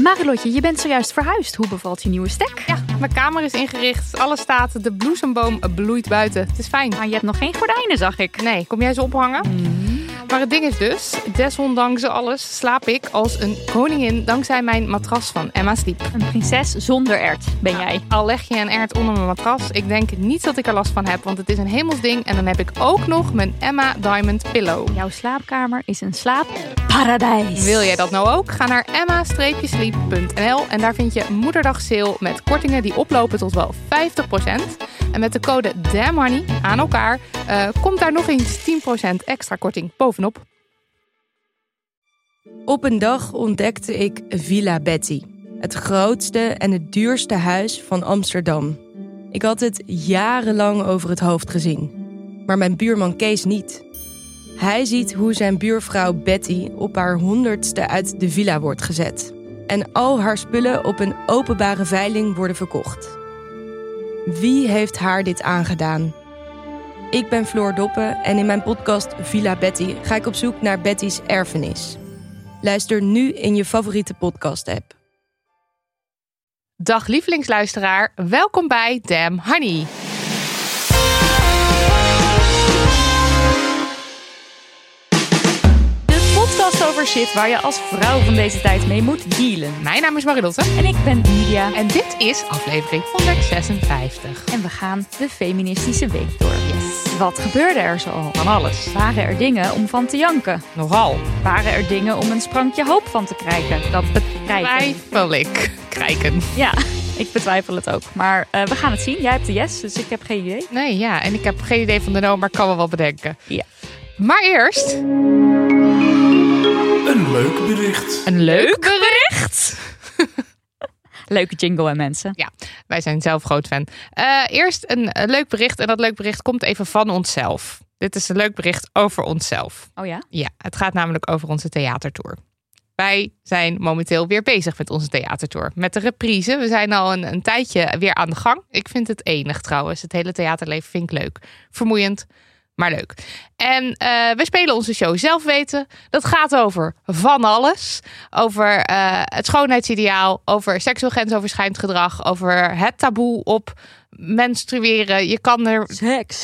Marilotje, je bent zojuist verhuisd. Hoe bevalt je nieuwe stek? Ja, mijn kamer is ingericht. Alles staat. De bloesemboom bloeit buiten. Het is fijn. Maar je hebt nog geen gordijnen, zag ik. Nee, kom jij ze ophangen? Maar het ding is dus, desondanks alles slaap ik als een koningin dankzij mijn matras van Emma Sleep. Een prinses zonder ert ben jij. Al leg je een ert onder mijn matras, ik denk niet dat ik er last van heb, want het is een hemelsding. En dan heb ik ook nog mijn Emma Diamond Pillow. Jouw slaapkamer is een slaapparadijs. Wil jij dat nou ook? Ga naar emma-sleep.nl en daar vind je moederdag sale met kortingen die oplopen tot wel 50%. En met de code DAMNHoney aan elkaar komt daar nog eens 10% extra korting bovenop. Op een dag ontdekte ik Villa Betty. Het grootste en het duurste huis van Amsterdam. Ik had het jarenlang over het hoofd gezien. Maar mijn buurman Kees niet. Hij ziet hoe zijn buurvrouw Betty op haar 100ste uit de villa wordt gezet. En al haar spullen op een openbare veiling worden verkocht. Wie heeft haar dit aangedaan? Ik ben Floor Doppen en in mijn podcast Villa Betty ga ik op zoek naar Betty's erfenis. Luister nu in je favoriete podcast-app. Dag lievelingsluisteraar, welkom bij Damn Honey. De podcast over shit waar je als vrouw van deze tijd mee moet dealen. Mijn naam is Marilotte. En ik ben Nidia. En dit is aflevering 156. En we gaan de feministische week door. Yes. Wat gebeurde er zoal? Van alles. Waren er dingen om van te janken? Nogal. Waren er dingen om een sprankje hoop van te krijgen? Dat Twijfel ik. Krijken. Ja, ik betwijfel het ook. Maar we gaan het zien. Jij hebt de yes, dus ik heb geen idee. Nee, ja. En ik heb geen idee van de no, maar ik kan me wel bedenken. Ja. Maar eerst... Een leuk bericht. Een leuk bericht? Leuke jingle hè mensen. Ja, wij zijn zelf groot fan. Eerst een leuk bericht. En dat leuk bericht komt even van onszelf. Dit is een leuk bericht over onszelf. Oh ja? Ja, het gaat namelijk over onze theatertour. Wij zijn momenteel weer bezig met onze theatertour. Met de reprise. We zijn al een tijdje weer aan de gang. Ik vind het enig trouwens. Het hele theaterleven vind ik leuk. Vermoeiend, maar leuk. En we spelen onze show Zelf Weten. Dat gaat over van alles. Over het schoonheidsideaal. Over seksueel grensoverschrijdend gedrag. Over het taboe op menstrueren. Je kan er... Seks.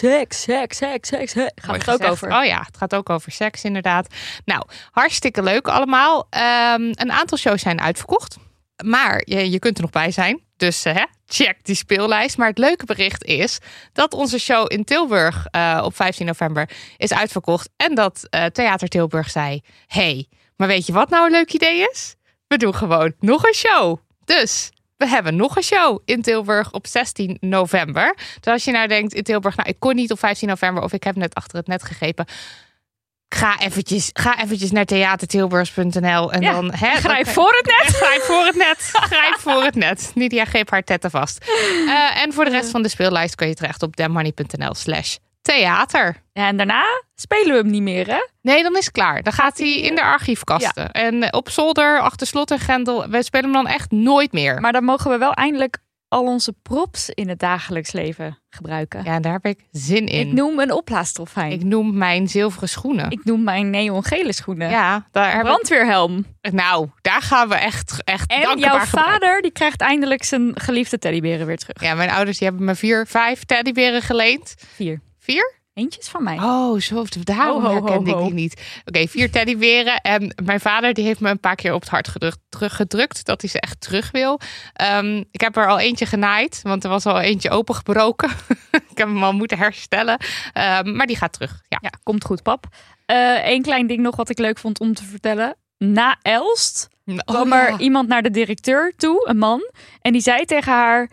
Gaat het ook over? Oh ja, het gaat ook over seks inderdaad. Nou, hartstikke leuk allemaal. Een aantal shows zijn uitverkocht. Maar je kunt er nog bij zijn. Dus check die speellijst. Maar het leuke bericht is dat onze show in Tilburg op 15 november is uitverkocht. En dat Theater Tilburg zei... Hey, maar weet je wat nou een leuk idee is? We doen gewoon nog een show. Dus... we hebben nog een show in Tilburg op 16 november. Dus als je nou denkt in Tilburg... nou, ik kon niet op 15 november... of ik heb net achter het net gegrepen... Ga eventjes naar theatertilburgs.nl en dan... Grijp voor het net. Grijp voor het net. Nidia greep haar tetten vast. En voor de rest van de speellijst kun je terecht op damnhoney.nl/theater. Ja, en daarna spelen we hem niet meer, hè? Nee, dan is het klaar. Dan gaat hij in de archiefkasten. Ja. En op zolder, achter slot en grendel. We spelen hem dan echt nooit meer. Maar dan mogen we wel eindelijk al onze props in het dagelijks leven gebruiken. Ja, daar heb ik zin in. Ik noem een opblaastrofijn. Ik noem mijn zilveren schoenen. Ik noem mijn neongele schoenen. Ja, daar brandweerhelm. Nou, daar gaan we echt en jouw vader, die krijgt eindelijk zijn geliefde teddyberen weer terug. Ja, mijn ouders die hebben me 4-5 teddyberen geleend. 4. 4? Eentjes van mij. Oh, zo. Daarom herkende ik die niet. Oké, 4 teddyberen. En mijn vader die heeft me een paar keer op het hart gedrukt. Dat hij ze echt terug wil. Ik heb er al eentje genaaid. Want er was al eentje opengebroken. Ik heb hem al moeten herstellen. Maar die gaat terug. Ja, komt goed, pap. Eén klein ding nog wat ik leuk vond om te vertellen. Na Elst kwam er iemand naar de directeur toe. Een man. En die zei tegen haar...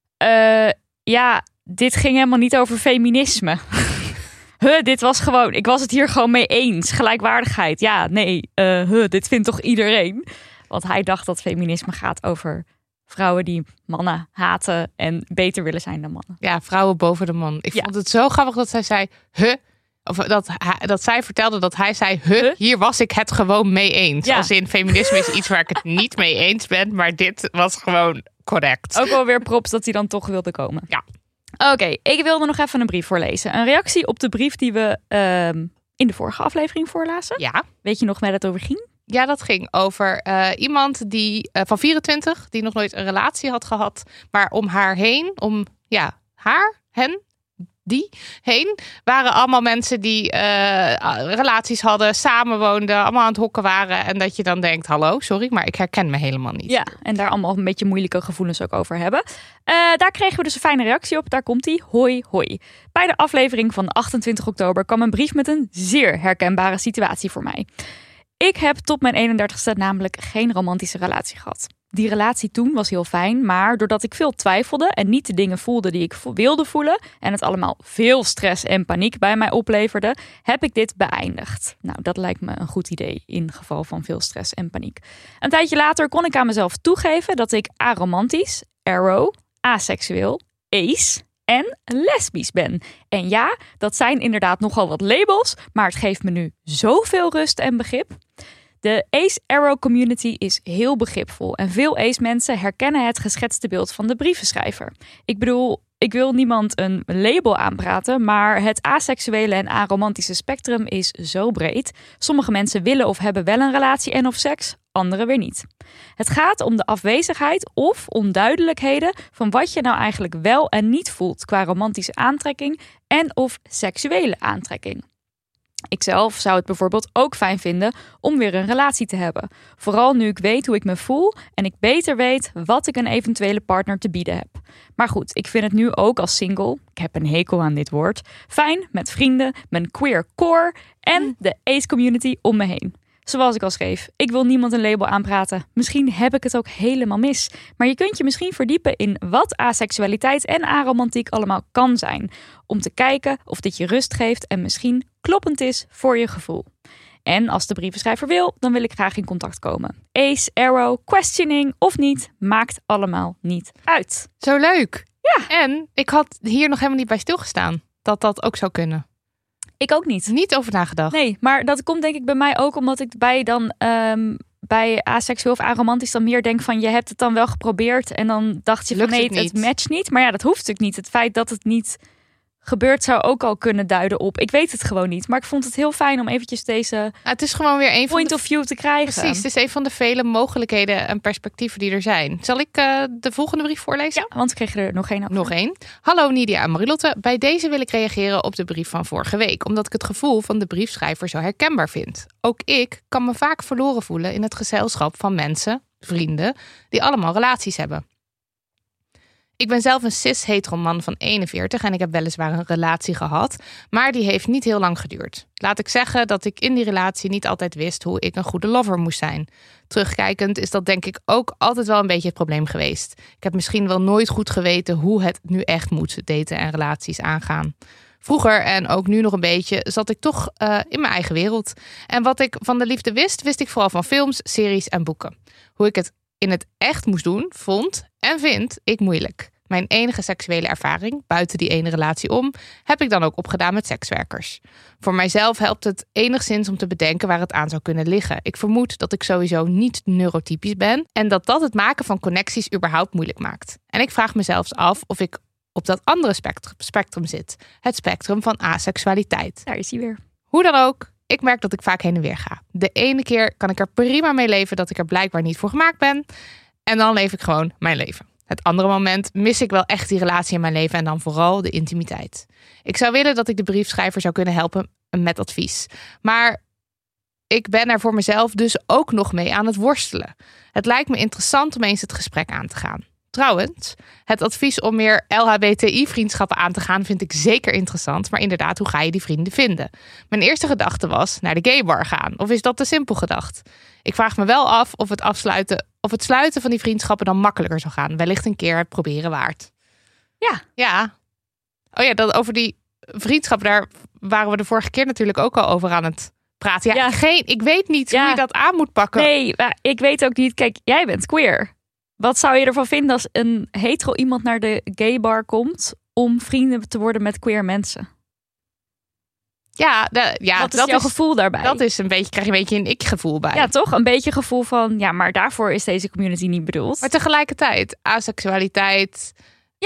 dit ging helemaal niet over feminisme. Dit was gewoon... Ik was het hier gewoon mee eens. Gelijkwaardigheid. Ja, nee. Dit vindt toch iedereen? Want hij dacht dat feminisme gaat over vrouwen die mannen haten en beter willen zijn dan mannen. Ja, vrouwen boven de man. Ik vond het zo grappig dat zij zei... Of dat zij vertelde dat hij zei... hier was ik het gewoon mee eens. Ja. Als in feminisme is iets waar ik het niet mee eens ben. Maar dit was gewoon correct. Ook wel weer props dat hij dan toch wilde komen. Ja. Oké, ik wilde nog even een brief voorlezen. Een reactie op de brief die we in de vorige aflevering voorlazen. Ja. Weet je nog waar het over ging? Ja, dat ging over iemand die van 24, die nog nooit een relatie had gehad. Maar om haar heen, die heen, waren allemaal mensen die relaties hadden, samenwoonden, allemaal aan het hokken waren. En dat je dan denkt, hallo, sorry, maar ik herken me helemaal niet. Ja, en daar allemaal een beetje moeilijke gevoelens ook over hebben. Daar kregen we dus een fijne reactie op. Daar komt-ie. Hoi, hoi. Bij de aflevering van 28 oktober kwam een brief met een zeer herkenbare situatie voor mij. Ik heb tot mijn 31ste namelijk geen romantische relatie gehad. Die relatie toen was heel fijn, maar doordat ik veel twijfelde en niet de dingen voelde die ik wilde voelen en het allemaal veel stress en paniek bij mij opleverde, heb ik dit beëindigd. Nou, dat lijkt me een goed idee in geval van veel stress en paniek. Een tijdje later kon ik aan mezelf toegeven dat ik aromantisch, aro, aseksueel, ace en lesbisch ben. En ja, dat zijn inderdaad nogal wat labels, maar het geeft me nu zoveel rust en begrip. De Ace-Aro community is heel begripvol en veel Ace-mensen herkennen het geschetste beeld van de brievenschrijver. Ik bedoel, ik wil niemand een label aanpraten, maar het aseksuele en aromantische spectrum is zo breed. Sommige mensen willen of hebben wel een relatie en of seks, anderen weer niet. Het gaat om de afwezigheid of onduidelijkheden van wat je nou eigenlijk wel en niet voelt qua romantische aantrekking en of seksuele aantrekking. Ikzelf zou het bijvoorbeeld ook fijn vinden om weer een relatie te hebben. Vooral nu ik weet hoe ik me voel en ik beter weet wat ik een eventuele partner te bieden heb. Maar goed, ik vind het nu ook als single, ik heb een hekel aan dit woord, fijn met vrienden, mijn queer core en de ace community om me heen. Zoals ik al schreef, ik wil niemand een label aanpraten. Misschien heb ik het ook helemaal mis. Maar je kunt je misschien verdiepen in wat aseksualiteit en aromantiek allemaal kan zijn. Om te kijken of dit je rust geeft en misschien kloppend is voor je gevoel. En als de brievenschrijver wil, dan wil ik graag in contact komen. Ace, aro, questioning of niet, maakt allemaal niet uit. Zo leuk. Ja. En ik had hier nog helemaal niet bij stilgestaan dat dat ook zou kunnen. Ik ook niet. Niet over nagedacht. Nee, maar dat komt denk ik bij mij ook omdat ik bij aseksueel of aromantisch dan meer denk van je hebt het dan wel geprobeerd en dan dacht je van nee, het matcht niet. Maar ja, dat hoeft natuurlijk niet. Het feit dat het niet gebeurt zou ook al kunnen duiden op. Ik weet het gewoon niet, maar ik vond het heel fijn om eventjes deze het is gewoon weer een point of view te krijgen. Precies, het is een van de vele mogelijkheden en perspectieven die er zijn. Zal ik de volgende brief voorlezen? Ja, want we kregen er nog één af. Nog één. Hallo Nidia en Marilotte. Bij deze wil ik reageren op de brief van vorige week, omdat ik het gevoel van de briefschrijver zo herkenbaar vind. Ook ik kan me vaak verloren voelen in het gezelschap van mensen, vrienden, die allemaal relaties hebben. Ik ben zelf een cis-hetero man van 41 en ik heb weliswaar een relatie gehad, maar die heeft niet heel lang geduurd. Laat ik zeggen dat ik in die relatie niet altijd wist hoe ik een goede lover moest zijn. Terugkijkend is dat denk ik ook altijd wel een beetje het probleem geweest. Ik heb misschien wel nooit goed geweten hoe het nu echt moet, daten en relaties aangaan. Vroeger en ook nu nog een beetje zat ik toch in mijn eigen wereld. En wat ik van de liefde wist ik vooral van films, series en boeken. Hoe ik het in het echt moest doen, vond en vind ik moeilijk. Mijn enige seksuele ervaring, buiten die ene relatie om, heb ik dan ook opgedaan met sekswerkers. Voor mijzelf helpt het enigszins om te bedenken waar het aan zou kunnen liggen. Ik vermoed dat ik sowieso niet neurotypisch ben en dat het maken van connecties überhaupt moeilijk maakt. En ik vraag mezelf af of ik op dat andere spectrum zit. Het spectrum van aseksualiteit. Daar is hij weer. Hoe dan ook, ik merk dat ik vaak heen en weer ga. De ene keer kan ik er prima mee leven dat ik er blijkbaar niet voor gemaakt ben. En dan leef ik gewoon mijn leven. Het andere moment mis ik wel echt die relatie in mijn leven en dan vooral de intimiteit. Ik zou willen dat ik de briefschrijver zou kunnen helpen met advies. Maar ik ben er voor mezelf dus ook nog mee aan het worstelen. Het lijkt me interessant om eens het gesprek aan te gaan. Trouwens, het advies om meer LHBTI-vriendschappen aan te gaan vind ik zeker interessant. Maar inderdaad, hoe ga je die vrienden vinden? Mijn eerste gedachte was naar de gaybar gaan. Of is dat te simpel gedacht? Ik vraag me wel af of het sluiten van die vriendschappen dan makkelijker zou gaan. Wellicht een keer het proberen waard. Ja. Oh ja, dat over die vriendschappen, daar waren we de vorige keer natuurlijk ook al over aan het praten. Ja. Ik weet niet hoe je dat aan moet pakken. Nee, ik weet ook niet. Kijk, jij bent queer. Wat zou je ervan vinden als een hetero iemand naar de gaybar komt om vrienden te worden met queer mensen? Wat is jouw gevoel daarbij? Dat is krijg je een beetje een ik-gevoel bij. Ja, toch? Een beetje gevoel van, ja, maar daarvoor is deze community niet bedoeld. Maar tegelijkertijd, aseksualiteit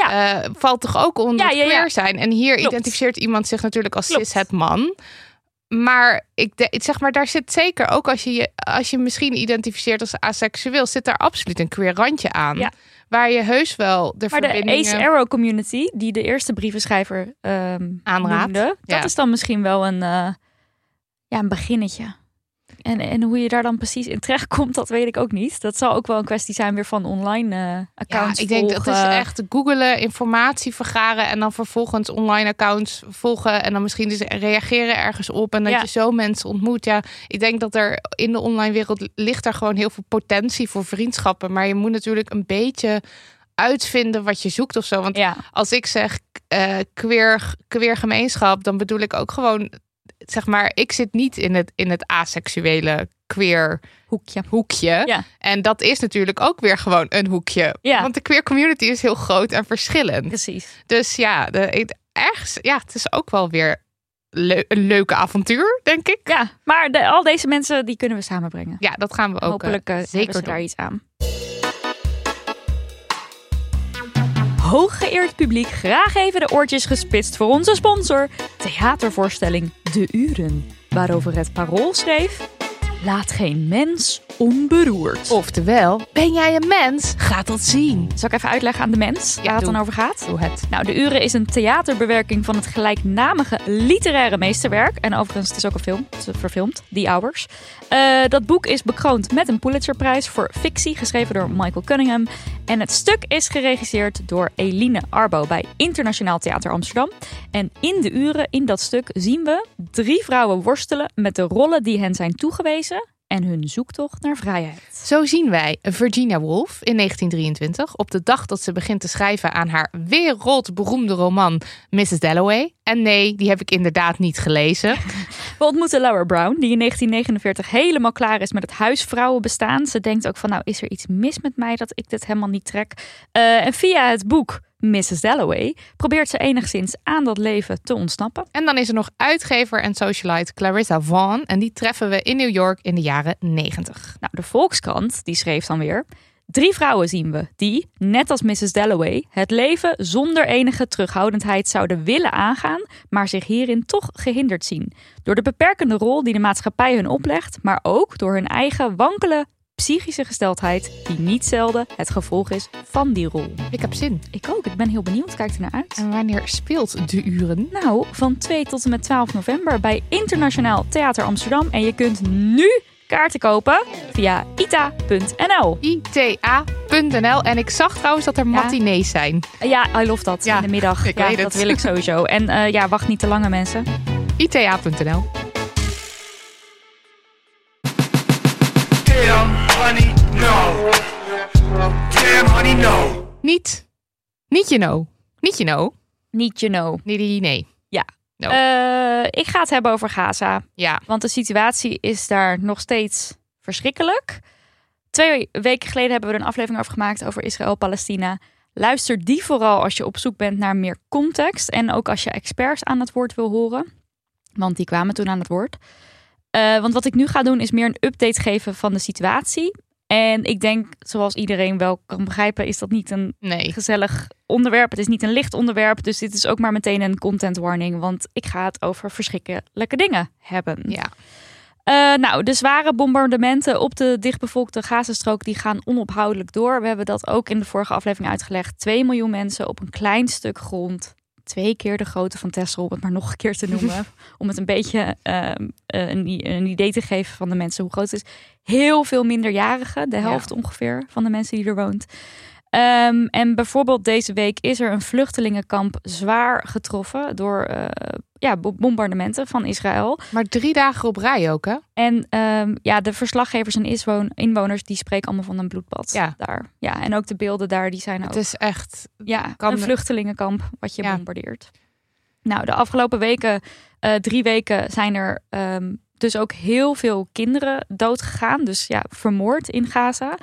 valt toch ook onder queer zijn. En hier identificeert iemand zich natuurlijk als cis-het man. Maar zeg maar, daar zit zeker ook als je misschien identificeert als aseksueel, zit daar absoluut een queer randje aan. Ja. Waar je heus wel de verbindingen... Maar de Ace Arrow community, die de eerste brievenschrijver aanraadt, dat is dan misschien wel een beginnetje. En hoe je daar dan precies in terecht komt, dat weet ik ook niet. Dat zal ook wel een kwestie zijn weer van online accounts ik denk dat is echt googelen, informatie vergaren en dan vervolgens online accounts volgen en dan misschien dus reageren ergens op en dat je zo mensen ontmoet. Ja, ik denk dat er in de online wereld ligt daar gewoon heel veel potentie voor vriendschappen, maar je moet natuurlijk een beetje uitvinden wat je zoekt of zo. Want als ik zeg queer gemeenschap, dan bedoel ik ook gewoon, zeg maar, ik zit niet in het aseksuele queer hoekje. Ja. En dat is natuurlijk ook weer gewoon een hoekje. Ja. Want de queer community is heel groot en verschillend. Precies. Dus het is ook wel weer een leuke avontuur, denk ik. Ja, maar al deze mensen die kunnen we samenbrengen. Ja, dat gaan we ook hopelijk zeker doen. Daar iets aan. Hooggeëerd publiek, graag even de oortjes gespitst voor onze sponsor. Theatervoorstelling De Uren, waarover het Parool schreef: laat geen mens onberoerd. Oftewel, ben jij een mens? Ga dat zien. Zal ik even uitleggen aan de mens waar het dan over gaat? Doe het. Nou, De Uren is een theaterbewerking van het gelijknamige literaire meesterwerk. En overigens, het is ook een film. Het is verfilmd, The Hours. Dat boek is bekroond met een Pulitzerprijs voor fictie, geschreven door Michael Cunningham. En het stuk is geregisseerd door Eline Arbo bij Internationaal Theater Amsterdam. En in De Uren, in dat stuk, zien we 3 vrouwen worstelen met de rollen die hen zijn toegewezen en hun zoektocht naar vrijheid. Zo zien wij Virginia Woolf in 1923 op de dag dat ze begint te schrijven aan haar wereldberoemde roman Mrs. Dalloway. En nee, die heb ik inderdaad niet gelezen. We ontmoeten Laura Brown, die in 1949 helemaal klaar is met het huisvrouwenbestaan. Ze denkt ook van, nou, is er iets mis met mij dat ik dit helemaal niet trek? En via het boek Mrs. Dalloway probeert ze enigszins aan dat leven te ontsnappen. En dan is er nog uitgever en socialite Clarissa Vaughn. En die treffen we in New York in de jaren 90. Nou, de Volkskrant die schreef dan weer: 3 vrouwen zien we die, net als Mrs. Dalloway, het leven zonder enige terughoudendheid zouden willen aangaan, maar zich hierin toch gehinderd zien. Door de beperkende rol die de maatschappij hun oplegt, maar ook door hun eigen wankele psychische gesteldheid, die niet zelden het gevolg is van die rol. Ik heb zin. Ik ook. Ik ben heel benieuwd. Kijk er naar uit. En wanneer speelt De Uren? Nou, van 2 tot en met 12 november bij Internationaal Theater Amsterdam. En je kunt nu kaarten kopen via ita.nl. ita.nl. En ik zag trouwens dat er matinees zijn. Ja, I love dat. In de middag. Ik weet dat wil ik sowieso. En wacht niet te lange, mensen. ita.nl. Honey, no. Damn, honey, no. Niet you know. Niet you know. Niet you know. Nee. Ja. No. Ik ga het hebben over Gaza. Ja. Want de situatie is daar nog steeds verschrikkelijk. 2 weken geleden hebben we er een aflevering over gemaakt over Israël-Palestina. Luister die vooral als je op zoek bent naar meer context. En ook als je experts aan het woord wil horen. Want die kwamen toen aan het woord. Want wat ik nu ga doen is meer een update geven van de situatie. En ik denk, zoals iedereen wel kan begrijpen, is dat niet een gezellig onderwerp. Het is niet een licht onderwerp. Dus dit is ook maar meteen een content warning. Want ik ga het over verschrikkelijke dingen hebben. Ja. Nou, de zware bombardementen op de dichtbevolkte Gazastrook die gaan onophoudelijk door. We hebben dat ook in de vorige aflevering uitgelegd. 2 miljoen mensen op een klein stuk grond. 2 keer de grootte van Texel, om het maar nog een keer te noemen. Om het een beetje een idee te geven van de mensen hoe groot het is. Heel veel minderjarigen, de helft ongeveer van de mensen die er woont. En bijvoorbeeld deze week is er een vluchtelingenkamp zwaar getroffen door bombardementen van Israël. Maar 3 dagen op rij ook, hè? En de verslaggevers en inwoners die spreken allemaal van een bloedbad daar. Ja, en ook de beelden daar, die zijn ook. Het is echt een vluchtelingenkamp wat je bombardeert. Nou, de afgelopen weken, 3 weken, zijn er dus ook heel veel kinderen doodgegaan. Dus vermoord in Gaza.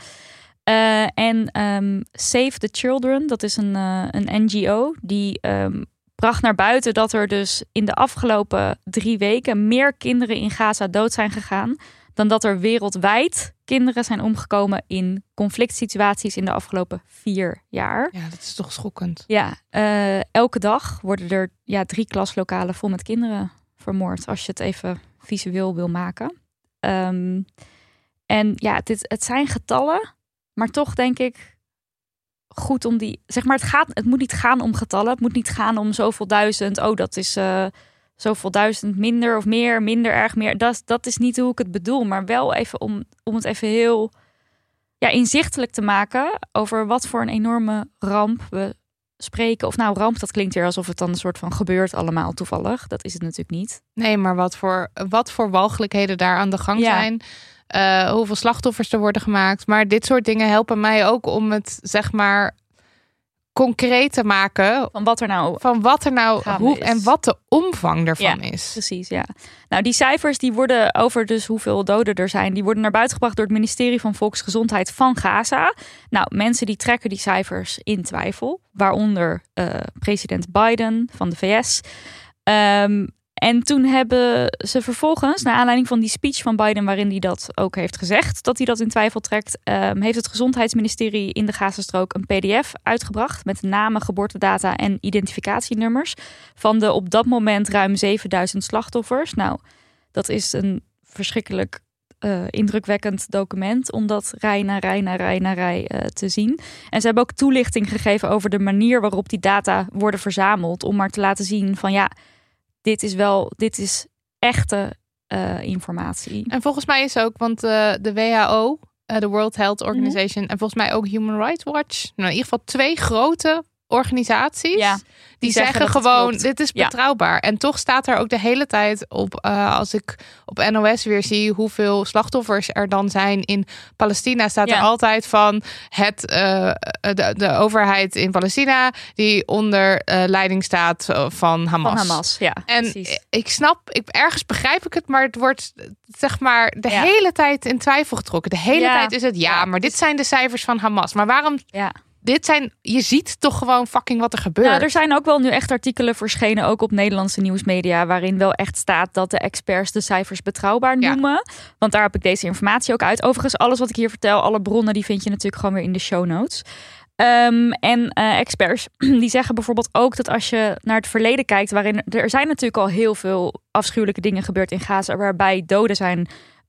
Save the Children, dat is een NGO, die bracht naar buiten dat er dus in de afgelopen 3 weken meer kinderen in Gaza dood zijn gegaan dan dat er wereldwijd kinderen zijn omgekomen in conflict situaties in de afgelopen 4 jaar. Ja, dat is toch schokkend. Ja, elke dag worden er 3 klaslokalen vol met kinderen vermoord. Als je het even visueel wil maken. En ja, het zijn getallen. Maar toch denk ik goed om die... Zeg maar, het moet niet gaan om getallen. Het moet niet gaan om zoveel duizend. Oh, dat is zoveel duizend minder of meer. Minder erg meer. Dat is niet hoe ik het bedoel. Maar wel even om het even heel inzichtelijk te maken... over wat voor een enorme ramp we spreken. Of nou, ramp, dat klinkt weer alsof het dan een soort van gebeurt allemaal toevallig. Dat is het natuurlijk niet. Nee, maar wat voor walgelijkheden daar aan de gang zijn. Hoeveel slachtoffers er worden gemaakt. Maar dit soort dingen helpen mij ook om het, zeg maar, concreet te maken. Van wat er nou hoe en wat de omvang daarvan is. Precies, ja. Nou, die cijfers die worden over dus hoeveel doden er zijn, die worden naar buiten gebracht door het ministerie van Volksgezondheid van Gaza. Nou, mensen die trekken die cijfers in twijfel. Waaronder president Biden van de VS. En toen hebben ze vervolgens, naar aanleiding van die speech van Biden, waarin hij dat ook heeft gezegd, dat hij dat in twijfel trekt, heeft het gezondheidsministerie in de Gazastrook een PDF uitgebracht met namen, geboortedata en identificatienummers van de op dat moment ruim 7000 slachtoffers. Nou, dat is een verschrikkelijk indrukwekkend document om dat rij na rij te zien. En ze hebben ook toelichting gegeven over de manier waarop die data worden verzameld, om maar te laten zien van ja, dit is echte informatie. En volgens mij is ook, want de WHO, de World Health Organization, en volgens mij ook Human Rights Watch, nou in ieder geval 2 grote organisaties, die zeggen gewoon, dit is betrouwbaar. Ja. En toch staat er ook de hele tijd op, als ik op NOS weer zie hoeveel slachtoffers er dan zijn in Palestina, staat er altijd van de overheid in Palestina die onder leiding staat van Hamas. Van Hamas, ja. En precies. Ergens begrijp ik het, maar het wordt, zeg maar, de hele tijd in twijfel getrokken. De hele tijd is het maar dit zijn de cijfers van Hamas. Maar waarom... Ja. Je ziet toch gewoon fucking wat er gebeurt. Nou, er zijn ook wel nu echt artikelen verschenen, ook op Nederlandse nieuwsmedia, waarin wel echt staat dat de experts de cijfers betrouwbaar noemen. Ja. Want daar heb ik deze informatie ook uit. Overigens, alles wat ik hier vertel, alle bronnen, die vind je natuurlijk gewoon weer in de show notes. Experts die zeggen bijvoorbeeld ook dat als je naar het verleden kijkt, waarin er zijn natuurlijk al heel veel afschuwelijke dingen gebeurd in Gaza, waarbij doden zijn,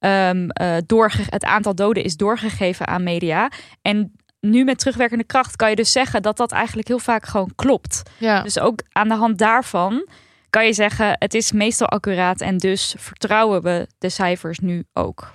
het aantal doden is doorgegeven aan media. En nu met terugwerkende kracht kan je dus zeggen dat dat eigenlijk heel vaak gewoon klopt. Ja. Dus ook aan de hand daarvan kan je zeggen, het is meestal accuraat en dus vertrouwen we de cijfers nu ook.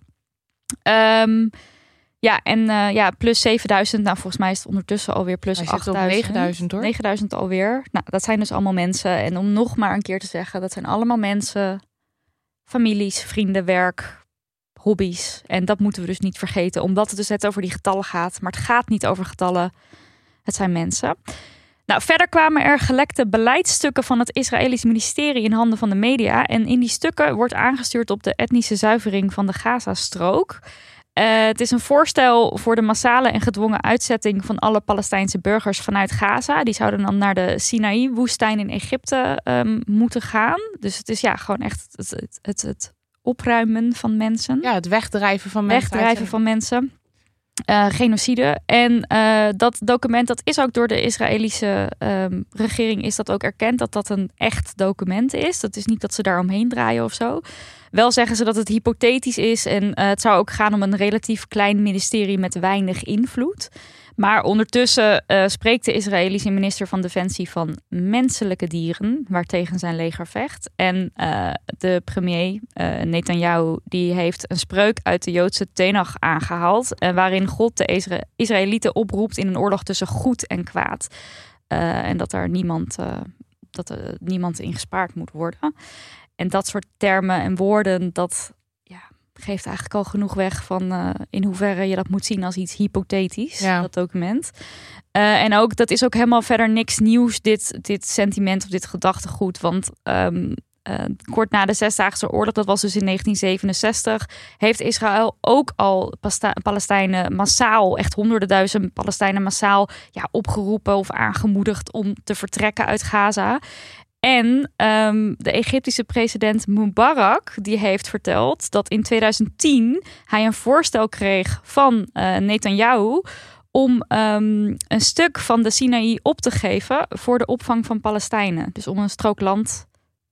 Plus 7000. Nou, volgens mij is het ondertussen alweer plus 8000. 9000 hoor. 9000 alweer. Nou, dat zijn dus allemaal mensen. En om nog maar een keer te zeggen, dat zijn allemaal mensen, families, vrienden, werk, hobby's. En dat moeten we dus niet vergeten, omdat het dus net over die getallen gaat. Maar het gaat niet over getallen. Het zijn mensen. Nou, verder kwamen er gelekte beleidsstukken van het Israëlisch ministerie in handen van de media. En in die stukken wordt aangestuurd op de etnische zuivering van de Gazastrook. Het is een voorstel voor de massale en gedwongen uitzetting van alle Palestijnse burgers vanuit Gaza. Die zouden dan naar de Sinaï-woestijn in Egypte moeten gaan. Dus het is gewoon echt het opruimen van mensen. Ja, het wegdrijven van mensen. Genocide. En dat document, dat is ook door de Israëlische regering is dat ook erkend, dat dat een echt document is. Dat is niet dat ze daar omheen draaien of zo. Wel zeggen ze dat het hypothetisch is en het zou ook gaan om een relatief klein ministerie met weinig invloed. Maar ondertussen spreekt de Israëlische minister van Defensie van menselijke dieren, waartegen zijn leger vecht. En de premier Netanyahu, die heeft een spreuk uit de Joodse Tenach aangehaald, waarin God de Israëlieten oproept in een oorlog tussen goed en kwaad. En dat er niemand in gespaard moet worden. En dat soort termen en woorden, dat geeft eigenlijk al genoeg weg van in hoeverre je dat moet zien als iets hypothetisch, dat document. En ook, dat is ook helemaal verder niks nieuws, dit sentiment of dit gedachtegoed. Want kort na de Zesdaagse Oorlog, dat was dus in 1967, heeft Israël ook al Palestijnen massaal, echt honderden duizend Palestijnen massaal opgeroepen of aangemoedigd om te vertrekken uit Gaza. En de Egyptische president Mubarak, die heeft verteld dat in 2010 hij een voorstel kreeg van Netanyahu om een stuk van de Sinaï op te geven voor de opvang van Palestijnen. Dus om een strook land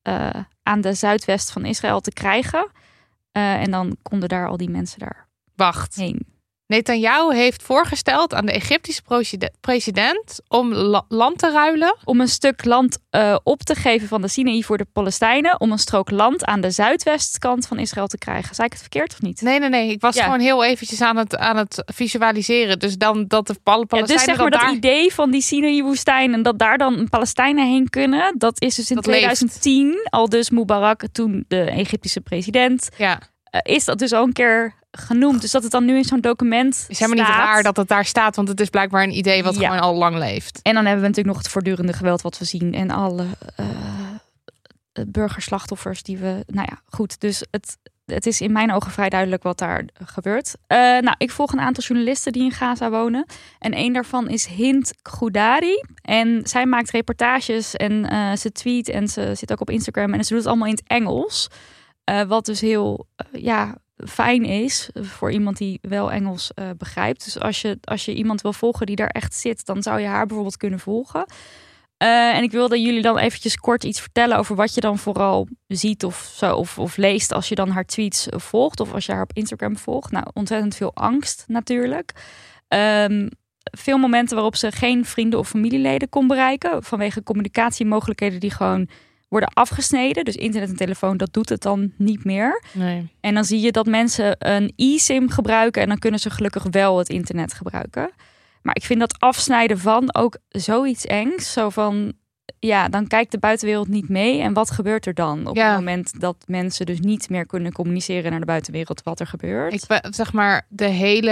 aan de zuidwest van Israël te krijgen. En dan konden daar al die mensen daar Wacht. heen. Netanyahu heeft voorgesteld aan de Egyptische president om land te ruilen. Om een stuk land op te geven van de Sinaï voor de Palestijnen. Om een strook land aan de zuidwestkant van Israël te krijgen. Zei ik het verkeerd of niet? Nee. Ik was gewoon heel eventjes aan het visualiseren. Dus dan dat de Palestijnen dus zeg maar dat idee van die Sinaï-woestijn en dat daar dan Palestijnen heen kunnen. Dat is dus in 2010 al dus Mubarak, toen de Egyptische president. Ja. Is dat dus al een keer genoemd. Dus dat het dan nu in zo'n document is helemaal niet raar dat het daar staat. Want het is blijkbaar een idee wat gewoon al lang leeft. En dan hebben we natuurlijk nog het voortdurende geweld wat we zien. En alle burgerslachtoffers die we... Nou ja, goed. Dus het is in mijn ogen vrij duidelijk wat daar gebeurt. Ik volg een aantal journalisten die in Gaza wonen. En een daarvan is Hind Goudari. En zij maakt reportages en ze tweet en ze zit ook op Instagram. En ze doet het allemaal in het Engels. Wat dus heel... fijn is voor iemand die wel Engels begrijpt. Dus als je iemand wil volgen die daar echt zit, dan zou je haar bijvoorbeeld kunnen volgen. En ik wilde jullie dan eventjes kort iets vertellen over wat je dan vooral ziet of leest als je dan haar tweets volgt of als je haar op Instagram volgt. Nou, ontzettend veel angst natuurlijk. Veel momenten waarop ze geen vrienden of familieleden kon bereiken vanwege communicatiemogelijkheden die gewoon worden afgesneden. Dus internet en telefoon, dat doet het dan niet meer. Nee. En dan zie je dat mensen een eSIM gebruiken en dan kunnen ze gelukkig wel het internet gebruiken. Maar ik vind dat afsnijden van ook zoiets engs. Zo van, dan kijkt de buitenwereld niet mee. En wat gebeurt er dan op het moment dat mensen dus niet meer kunnen communiceren naar de buitenwereld wat er gebeurt? Zeg maar, de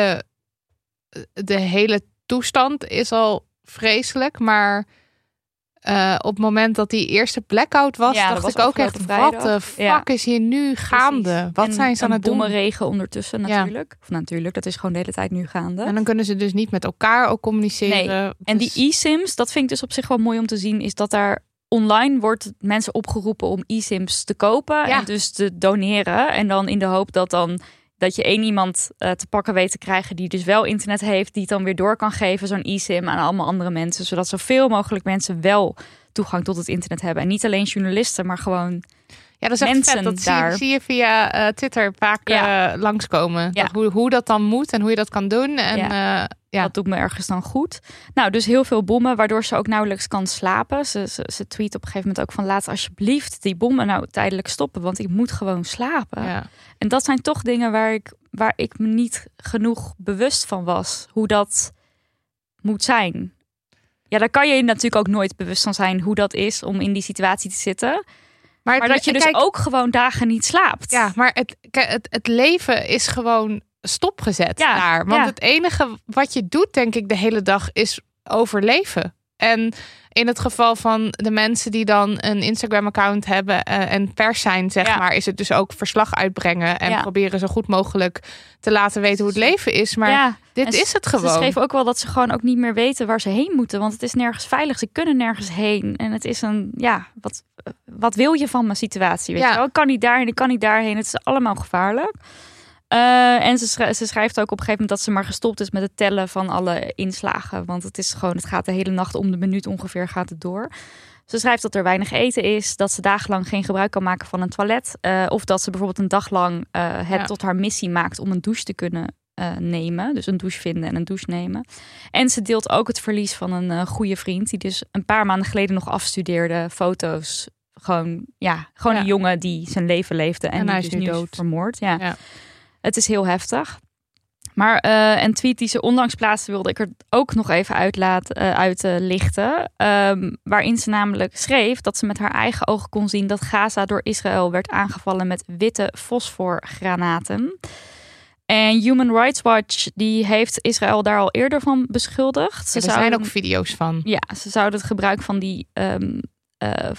hele toestand is al vreselijk, maar op het moment dat die eerste blackout was, dacht ik ook echt, wat de fuck is hier nu gaande? Precies. Wat zijn ze aan het doen? Bommenregen ondertussen natuurlijk. Of natuurlijk, dat is gewoon de hele tijd nu gaande. En dan kunnen ze dus niet met elkaar ook communiceren. Nee. En die eSIMs, dat vind ik dus op zich wel mooi om te zien, is dat daar online wordt mensen opgeroepen om eSIMs te kopen en dus te doneren. En dan in de hoop dat je één iemand te pakken weet te krijgen die dus wel internet heeft, die het dan weer door kan geven, zo'n eSIM aan allemaal andere mensen, zodat zoveel mogelijk mensen wel toegang tot het internet hebben. En niet alleen journalisten, maar gewoon dat is echt mensen vet. Dat daar. zie je via Twitter vaak langskomen. Ja. Hoe dat dan moet en hoe je dat kan doen. En, dat doet me ergens dan goed. Nou, dus heel veel bommen, waardoor ze ook nauwelijks kan slapen. Ze tweet op een gegeven moment ook van, laat alsjeblieft die bommen nou tijdelijk stoppen, want ik moet gewoon slapen. Ja. En dat zijn toch dingen waar ik me niet genoeg bewust van was. Hoe dat moet zijn. Ja, daar kan je natuurlijk ook nooit bewust van zijn hoe dat is om in die situatie te zitten. Maar dat je dus ook gewoon dagen niet slaapt. Ja, maar het leven is gewoon stopgezet daar. Want het enige wat je doet, denk ik, de hele dag is overleven. En in het geval van de mensen die dan een Instagram-account hebben en pers zijn, zeg maar, is het dus ook verslag uitbrengen en proberen zo goed mogelijk te laten weten hoe het leven is. Maar dit is het gewoon. Ze schreven ook wel dat ze gewoon ook niet meer weten waar ze heen moeten, want het is nergens veilig. Ze kunnen nergens heen. En het is een, wat wil je van mijn situatie? Weet je wel? Ik kan niet daarheen, ik kan niet daarheen. Het is allemaal gevaarlijk. En ze schrijft ook op een gegeven moment dat ze maar gestopt is met het tellen van alle inslagen. Want het gaat de hele nacht om de minuut ongeveer gaat het door. Ze schrijft dat er weinig eten is, dat ze dagenlang geen gebruik kan maken van een toilet. Of dat ze bijvoorbeeld een dag lang het tot haar missie maakt om een douche te kunnen nemen. Dus een douche vinden en een douche nemen. En ze deelt ook het verlies van een goede vriend die dus een paar maanden geleden nog afstudeerde, foto's. Gewoon een jongen die zijn leven leefde en hij die is dus nu nu dood. vermoord. Ja. Het is heel heftig. Maar een tweet die ze onlangs plaatste wilde ik er ook nog even uitlichten. Waarin ze namelijk schreef dat ze met haar eigen ogen kon zien dat Gaza door Israël werd aangevallen met witte fosforgranaten. En Human Rights Watch die heeft Israël daar al eerder van beschuldigd. Er zijn ook video's van. Ja, ze zouden het gebruik van die witte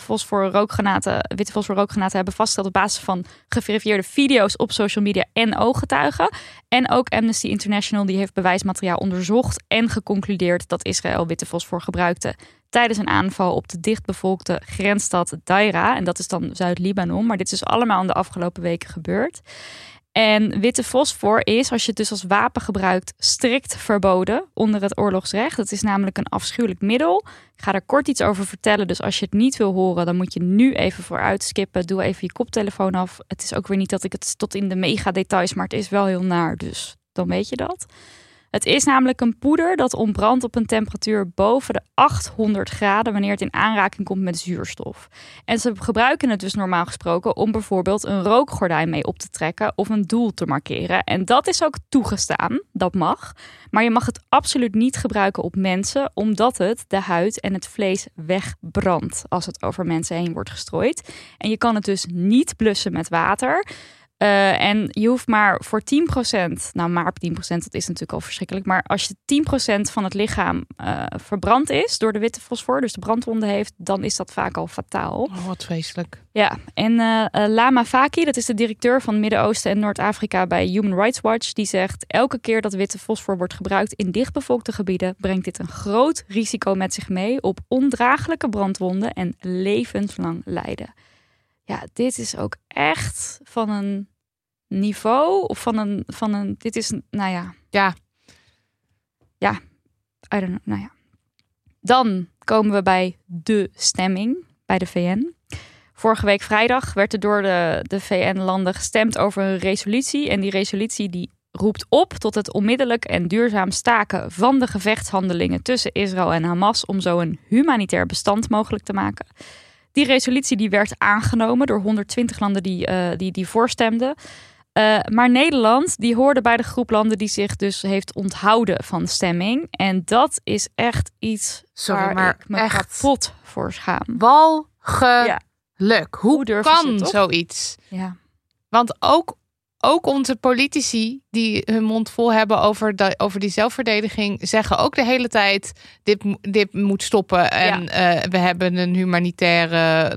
fosforrookgranaten hebben vastgesteld op basis van geverifieerde video's op social media en ooggetuigen. En ook Amnesty International die heeft bewijsmateriaal onderzocht en geconcludeerd dat Israël witte fosfor gebruikte tijdens een aanval op de dichtbevolkte grensstad Daira. En dat is dan Zuid-Libanon. Maar dit is dus allemaal in de afgelopen weken gebeurd. En witte fosfor is, als je het dus als wapen gebruikt, strikt verboden onder het oorlogsrecht. Het is namelijk een afschuwelijk middel. Ik ga er kort iets over vertellen. Dus als je het niet wil horen, dan moet je nu even vooruit skippen. Doe even je koptelefoon af. Het is ook weer niet dat ik het tot in de mega details, maar het is wel heel naar. Dus dan weet je dat. Het is namelijk een poeder dat ontbrandt op een temperatuur boven de 800 graden wanneer het in aanraking komt met zuurstof. En ze gebruiken het dus normaal gesproken om bijvoorbeeld een rookgordijn mee op te trekken of een doel te markeren. En dat is ook toegestaan, dat mag. Maar je mag het absoluut niet gebruiken op mensen, omdat het de huid en het vlees wegbrandt als het over mensen heen wordt gestrooid. En je kan het dus niet blussen met water. En je hoeft maar voor 10%, nou maar 10%, dat is natuurlijk al verschrikkelijk. Maar als je 10% van het lichaam verbrand is door de witte fosfor, dus de brandwonden heeft, dan is dat vaak al fataal. Oh, wat vreselijk. Ja, en Lama Faki, dat is de directeur van Midden-Oosten en Noord-Afrika bij Human Rights Watch, die zegt: elke keer dat witte fosfor wordt gebruikt in dichtbevolkte gebieden, brengt dit een groot risico met zich mee op ondraaglijke brandwonden en levenslang lijden. Ja, dit is ook echt van een niveau of van een dit is, nou ja. Ja, I don't know, nou ja. Dan komen we bij de stemming bij de VN. Vorige week vrijdag werd er door de VN-landen gestemd over een resolutie. En die resolutie die roept op tot het onmiddellijk en duurzaam staken van de gevechtshandelingen tussen Israël en Hamas om zo een humanitair bestand mogelijk te maken. Die resolutie die werd aangenomen door 120 landen die voorstemden. Maar Nederland die hoorde bij de groep landen die zich dus heeft onthouden van stemming. En dat is echt iets waar ik me kapot voor schaam. Walgelijk. Ja. Hoe durven kan ze, zoiets? Ja. Want ook onze politici die hun mond vol hebben over die zelfverdediging, zeggen ook de hele tijd: dit moet stoppen. En we hebben een humanitaire.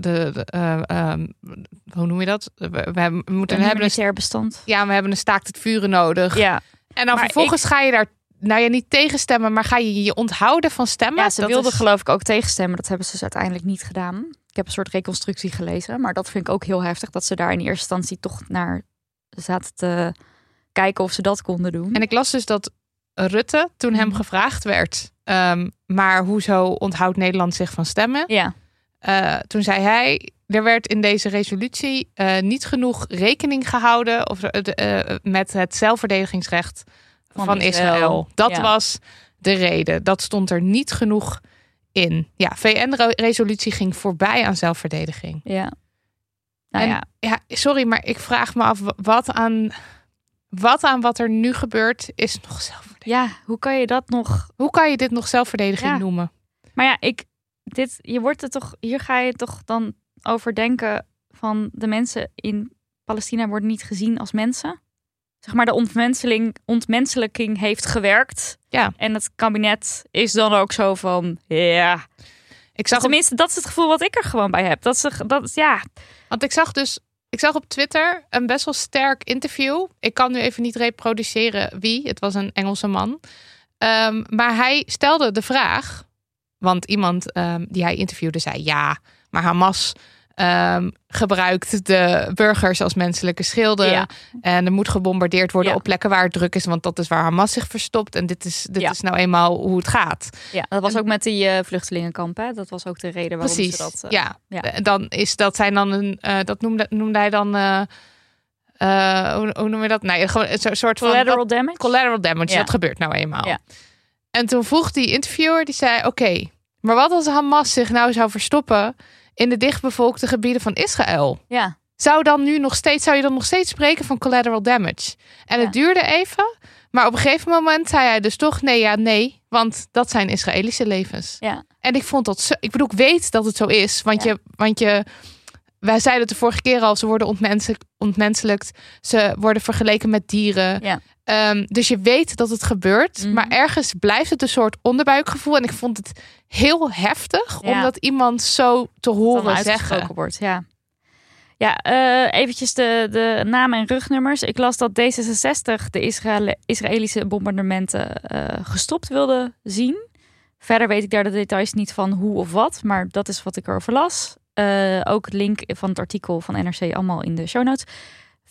Hoe noem je dat? We moeten een humanitair bestand. Ja, we hebben een staakt het vuren nodig. Ja. En dan vervolgens ga je daar, nou ja, niet tegenstemmen, maar ga je je onthouden van stemmen? Ja, ze wilden geloof ik ook tegenstemmen. Dat hebben ze dus uiteindelijk niet gedaan. Ik heb een soort reconstructie gelezen. Maar dat vind ik ook heel heftig. Dat ze daar in eerste instantie toch naar zaten te kijken of ze dat konden doen. En ik las dus dat Rutte, toen hem gevraagd werd, maar hoezo onthoudt Nederland zich van stemmen? Ja. Toen zei hij: er werd in deze resolutie niet genoeg rekening gehouden met het zelfverdedigingsrecht van Israël. Dat was de reden. Dat stond er niet genoeg in. Ja, VN-resolutie ging voorbij aan zelfverdediging. Ja. Nou ja, sorry, maar ik vraag me af wat er nu gebeurt is nog zelfverdediging. Ja, hoe kan je dat nog? Hoe kan je dit nog zelfverdediging noemen? Maar ja, hier ga je toch dan over denken van de mensen in Palestina worden niet gezien als mensen. Zeg maar, de ontmenselijking heeft gewerkt. Ja. En het kabinet is dan ook zo van, ja. Tenminste, dat is het gevoel wat ik er gewoon bij heb. Want ik zag op Twitter een best wel sterk interview. Ik kan nu even niet reproduceren wie. Het was een Engelse man. Maar hij stelde de vraag, want iemand die hij interviewde zei: ja, maar Hamas gebruikt de burgers als menselijke schilden. Ja. En er moet gebombardeerd worden op plekken waar het druk is, want dat is waar Hamas zich verstopt. En dit is nou eenmaal hoe het gaat. Ja, dat was ook met die vluchtelingenkamp. Hè? Dat was ook de reden waarom ze dat... Dan is dat zijn dan een... dat noemde hij dan... hoe noem je dat? Nee, gewoon een soort collateral damage. Collateral damage, dat gebeurt nou eenmaal. Ja. En toen vroeg die interviewer, die zei: oké, maar wat als Hamas zich nou zou verstoppen in de dichtbevolkte gebieden van Israël? Ja. Zou je dan nog steeds spreken van collateral damage? En het duurde even, maar op een gegeven moment zei hij dus toch nee, want dat zijn Israëlische levens. Ja. En ik vond dat ik weet dat het zo is, want wij zeiden het de vorige keer al, ze worden ontmenselijkt, ze worden vergeleken met dieren. Ja. Dus je weet dat het gebeurt, maar ergens blijft het een soort onderbuikgevoel. En ik vond het heel heftig, omdat iemand zo te horen zeggen wordt. Ja, eventjes de namen en rugnummers. Ik las dat D66 de Israëlische bombardementen gestopt wilde zien. Verder weet ik daar de details niet van hoe of wat, maar dat is wat ik erover las. Ook het link van het artikel van NRC allemaal in de show notes.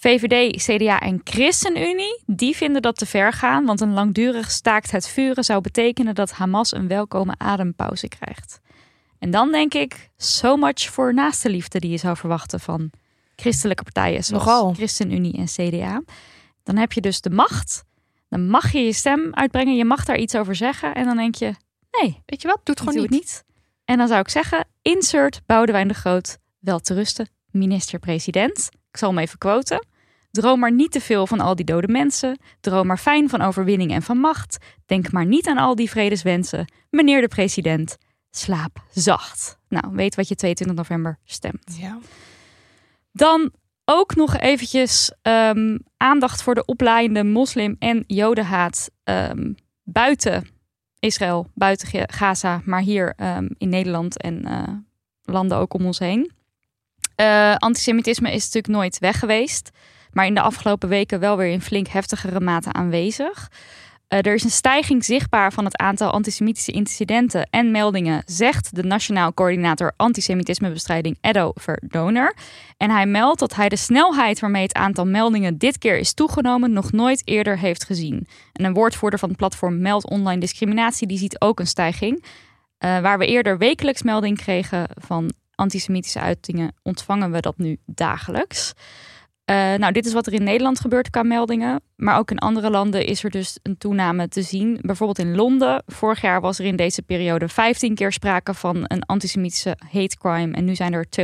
VVD, CDA en ChristenUnie, die vinden dat te ver gaan. Want een langdurig staakt het vuren zou betekenen dat Hamas een welkome adempauze krijgt. En dan denk ik, so much voor naastenliefde die je zou verwachten van christelijke partijen zoals Nogal. ChristenUnie en CDA. Dan heb je dus de macht. Dan mag je je stem uitbrengen. Je mag daar iets over zeggen. En dan denk je, nee, Weet je wat? Doe het doe gewoon het niet. niet. En dan zou ik zeggen, insert Boudewijn de Groot, wel te rusten, minister-president. Ik zal hem even quoten. Droom maar niet te veel van al die dode mensen. Droom maar fijn van overwinning en van macht. Denk maar niet aan al die vredeswensen. Meneer de president, slaap zacht. Nou, weet wat je 22 november stemt. Ja. Dan ook nog eventjes aandacht voor de oplaaiende moslim- en jodenhaat buiten Israël, buiten Gaza, maar hier in Nederland en landen ook om ons heen. Antisemitisme is natuurlijk nooit weg geweest, maar in de afgelopen weken wel weer in flink heftigere mate aanwezig. Er is een stijging zichtbaar van het aantal antisemitische incidenten en meldingen, zegt de Nationaal Coördinator Antisemitismebestrijding Edo Verdoner. En hij meldt dat hij de snelheid waarmee het aantal meldingen dit keer is toegenomen nog nooit eerder heeft gezien. En een woordvoerder van het platform Meld Online Discriminatie die ziet ook een stijging. Waar we eerder wekelijks melding kregen van antisemitische uitingen, ontvangen we dat nu dagelijks. Nou, dit is wat er in Nederland gebeurt qua meldingen. Maar ook in andere landen is er dus een toename te zien. Bijvoorbeeld in Londen. Vorig jaar was er in deze periode 15 keer sprake van een antisemitische hate crime. En nu zijn er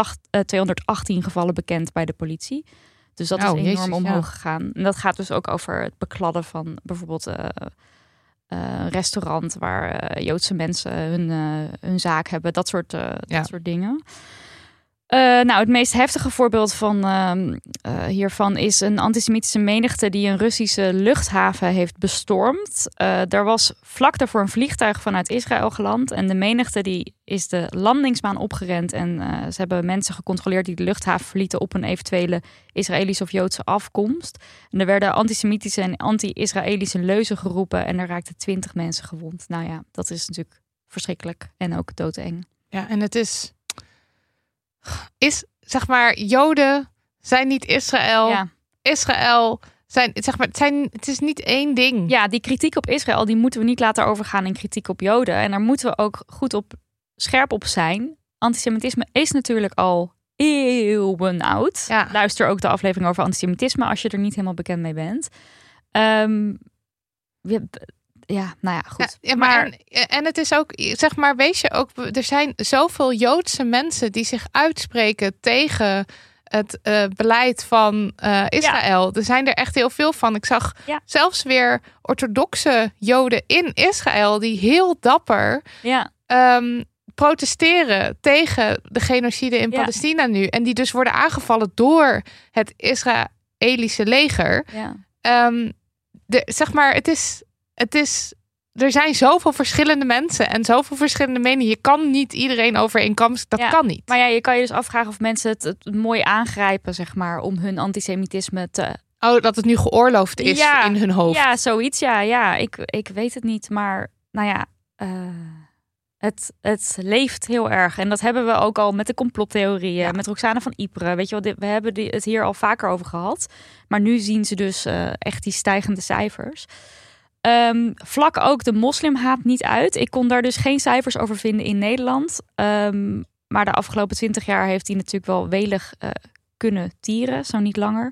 218 gevallen bekend bij de politie. Dus dat is enorm omhoog gegaan. En dat gaat dus ook over het bekladden van bijvoorbeeld een restaurant waar Joodse mensen hun zaak hebben. Dat soort dingen. Nou, het meest heftige voorbeeld hiervan is een antisemitische menigte die een Russische luchthaven heeft bestormd. Er was vlak daarvoor een vliegtuig vanuit Israël geland en de menigte die is de landingsbaan opgerend en ze hebben mensen gecontroleerd die de luchthaven verlieten op een eventuele Israëlische of Joodse afkomst. En er werden antisemitische en anti-Israëlische leuzen geroepen en er raakten 20 mensen gewond. Nou ja, dat is natuurlijk verschrikkelijk en ook doodeng. Ja, en het is zeg maar, Joden zijn niet Israël. Ja. Israël zijn, zeg maar, het is niet één ding. Ja, die kritiek op Israël, die moeten we niet laten overgaan in kritiek op Joden. En daar moeten we ook goed scherp op zijn. Antisemitisme is natuurlijk al eeuwen oud. Ja. Luister ook de aflevering over antisemitisme als je er niet helemaal bekend mee bent. Ja, nou ja, goed. Ja, maar en het is ook, zeg maar, wees je ook, er zijn zoveel Joodse mensen die zich uitspreken tegen het beleid van Israël. Er zijn er echt heel veel van. Ik zag zelfs weer orthodoxe Joden in Israël die heel dapper protesteren tegen de genocide in Palestina nu. En die dus worden aangevallen door het Israëlische leger. Ja. Zeg maar, het is, er zijn zoveel verschillende mensen en zoveel verschillende meningen. Je kan niet iedereen over één kam. Dat kan niet. Maar ja, je kan je dus afvragen of mensen het mooi aangrijpen, zeg maar, om hun antisemitisme te... Oh, dat het nu geoorloofd is in hun hoofd. Ja, zoiets. Ja, ik weet het niet. Maar nou ja, het leeft heel erg. En dat hebben we ook al met de complottheorieën, met Roxane van Ypres. Weet je wel, we hebben het hier al vaker over gehad. Maar nu zien ze dus echt die stijgende cijfers. Vlak ook de moslimhaat niet uit. Ik kon daar dus geen cijfers over vinden in Nederland. Maar de afgelopen 20 jaar heeft hij natuurlijk wel welig kunnen tieren. Zo niet langer.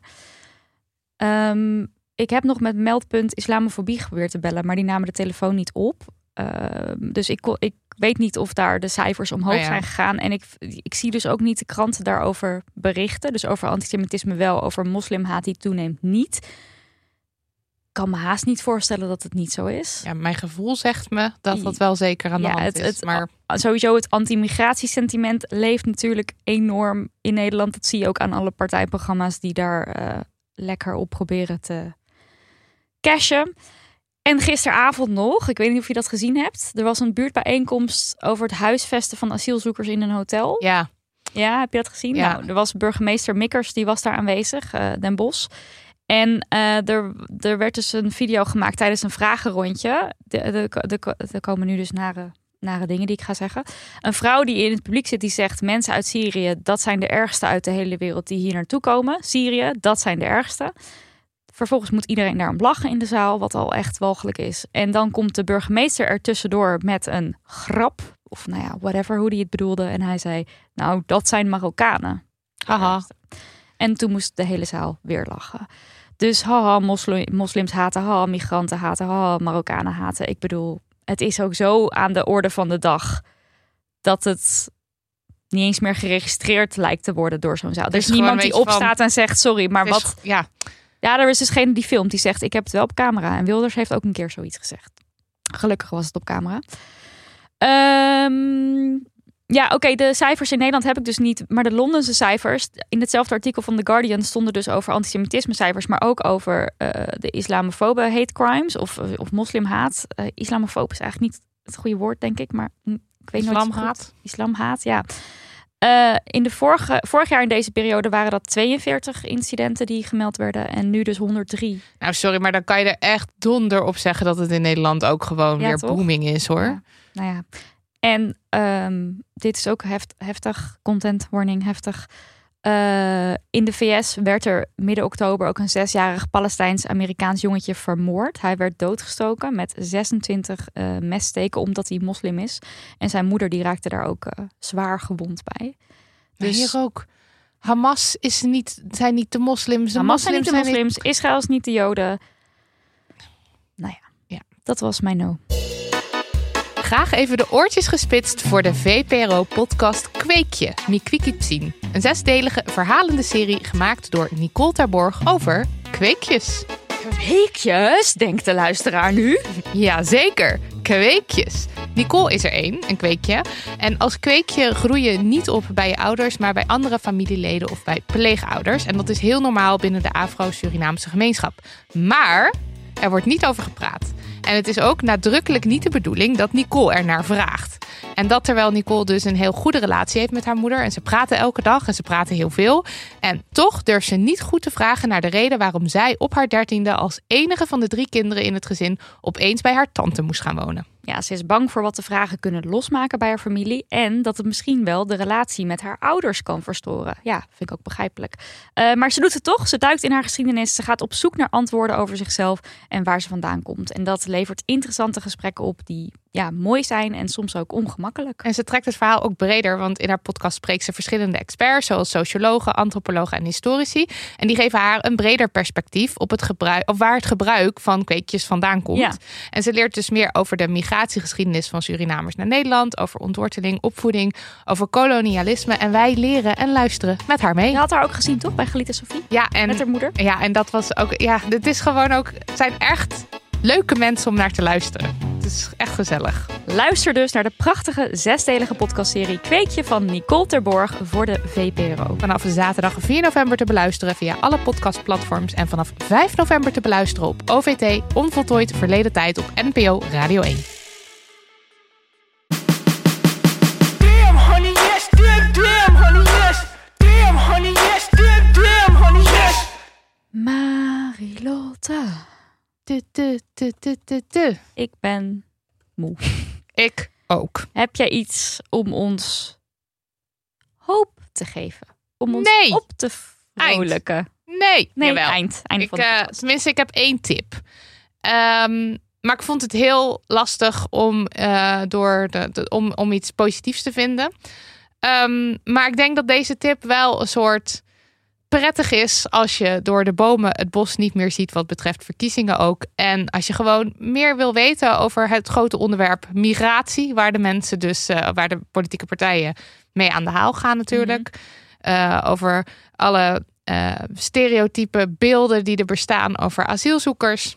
Ik heb nog met meldpunt islamofobie geprobeerd te bellen. Maar die namen de telefoon niet op. Dus ik weet niet of daar de cijfers omhoog zijn gegaan. En ik zie dus ook niet de kranten daarover berichten. Dus over antisemitisme wel. Over moslimhaat die toeneemt niet. Ik kan me haast niet voorstellen dat het niet zo is. Ja, mijn gevoel zegt me dat dat wel zeker aan de hand is. Maar sowieso het anti-migratiesentiment leeft natuurlijk enorm in Nederland. Dat zie je ook aan alle partijprogramma's die daar lekker op proberen te cashen. En gisteravond nog, ik weet niet of je dat gezien hebt. Er was een buurtbijeenkomst over het huisvesten van asielzoekers in een hotel. Ja. Ja, heb je dat gezien? Ja. Nou, er was burgemeester Mikkers, die was daar aanwezig, Den Bosch. En er werd dus een video gemaakt tijdens een vragenrondje. Er komen nu dus nare nare dingen die ik ga zeggen. Een vrouw die in het publiek zit, die zegt... mensen uit Syrië, dat zijn de ergste uit de hele wereld die hier naartoe komen. Syrië, dat zijn de ergste. Vervolgens moet iedereen daarom lachen in de zaal, wat al echt walgelijk is. En dan komt de burgemeester er tussendoor met een grap. Of nou ja, whatever, hoe hij het bedoelde. En hij zei, nou, dat zijn Marokkanen. Haha. En toen moest de hele zaal weer lachen. Dus haha, moslims haten, haha, migranten haten, haha, Marokkanen haten. Ik bedoel, het is ook zo aan de orde van de dag dat het niet eens meer geregistreerd lijkt te worden door zo'n zaal. Er is niemand die opstaat en zegt, sorry, maar wat... Ja. Ja, er is dus geen die filmt die zegt, ik heb het wel op camera. En Wilders heeft ook een keer zoiets gezegd. Gelukkig was het op camera. Ja, oké, de cijfers in Nederland heb ik dus niet. Maar de Londense cijfers, in hetzelfde artikel van The Guardian stonden dus over antisemitisme cijfers, maar ook over de islamofobe hate crimes of moslimhaat. Islamofoob is eigenlijk niet het goede woord, denk ik, maar ik weet nooit zo goed. Islamhaat, ja. In de vorig jaar in deze periode waren dat 42 incidenten die gemeld werden en nu dus 103. Nou, sorry, maar dan kan je er echt donder op zeggen dat het in Nederland ook gewoon weer toch? booming is, hoor. Ja. Nou ja. En dit is ook heftig. Content warning, heftig. In de VS werd er midden oktober ook een 6-jarig Palestijns-Amerikaans jongetje vermoord. Hij werd doodgestoken met 26 messteken omdat hij moslim is. En zijn moeder die raakte daar ook zwaar gewond bij. Dus hier ook. Hamas zijn niet de moslims. Hamas zijn niet de moslims. Israël is niet de Joden. Nou ja, dat was mijn no. Graag even de oortjes gespitst voor de VPRO-podcast Kweekje, Mikwikipsien. Een 6-delige verhalende serie gemaakt door Nicole Terborg over kweekjes. Kweekjes, denkt de luisteraar nu. Jazeker, kweekjes. Nicole is er een kweekje. En als kweekje groei je niet op bij je ouders, maar bij andere familieleden of bij pleegouders. En dat is heel normaal binnen de Afro-Surinaamse gemeenschap. Maar er wordt niet over gepraat. En het is ook nadrukkelijk niet de bedoeling dat Nicole er naar vraagt. En dat terwijl Nicole dus een heel goede relatie heeft met haar moeder. En ze praten elke dag en ze praten heel veel. En toch durft ze niet goed te vragen naar de reden waarom zij op haar 13e als enige van de 3 kinderen in het gezin opeens bij haar tante moest gaan wonen. Ja, ze is bang voor wat de vragen kunnen losmaken bij haar familie. En dat het misschien wel de relatie met haar ouders kan verstoren. Ja, vind ik ook begrijpelijk. Maar ze doet het toch. Ze duikt in haar geschiedenis. Ze gaat op zoek naar antwoorden over zichzelf en waar ze vandaan komt. En dat levert interessante gesprekken op die mooi zijn en soms ook ongemakkelijk. En ze trekt het verhaal ook breder, want in haar podcast spreekt ze verschillende experts, zoals sociologen, antropologen en historici. En die geven haar een breder perspectief op waar het gebruik van kweekjes vandaan komt. Ja. En ze leert dus meer over de migratiegeschiedenis van Surinamers naar Nederland, over ontworteling, opvoeding, over kolonialisme. En wij leren en luisteren met haar mee. Je had haar ook gezien, toch? Bij Galita Sofie? Ja, en met haar moeder. Ja, en dat was ook. Ja, dit is gewoon ook. Het zijn echt leuke mensen om naar te luisteren. Het is echt gezellig. Luister dus naar de prachtige 6-delige podcastserie Kweekje van Nicole Terborg voor de VPRO. Vanaf zaterdag 4 november te beluisteren via alle podcastplatforms. En vanaf 5 november te beluisteren op OVT Onvoltooid Verleden Tijd op NPO Radio 1. Damn, honey, yes. Damn, honey, yes. Damn, honey, yes. Damn, honey, yes. Marilotte. Ik ben moe. Ik ook. Heb jij iets om ons hoop te geven? Om ons op te vrolijken? Nee, eind van de podcast. Tenminste, ik heb 1 tip. Maar ik vond het heel lastig om om iets positiefs te vinden. Maar ik denk dat deze tip wel een soort prettig is als je door de bomen het bos niet meer ziet wat betreft verkiezingen ook. En als je gewoon meer wil weten over het grote onderwerp migratie, waar de mensen dus, waar de politieke partijen mee aan de haal gaan natuurlijk. Over alle stereotype beelden die er bestaan over asielzoekers.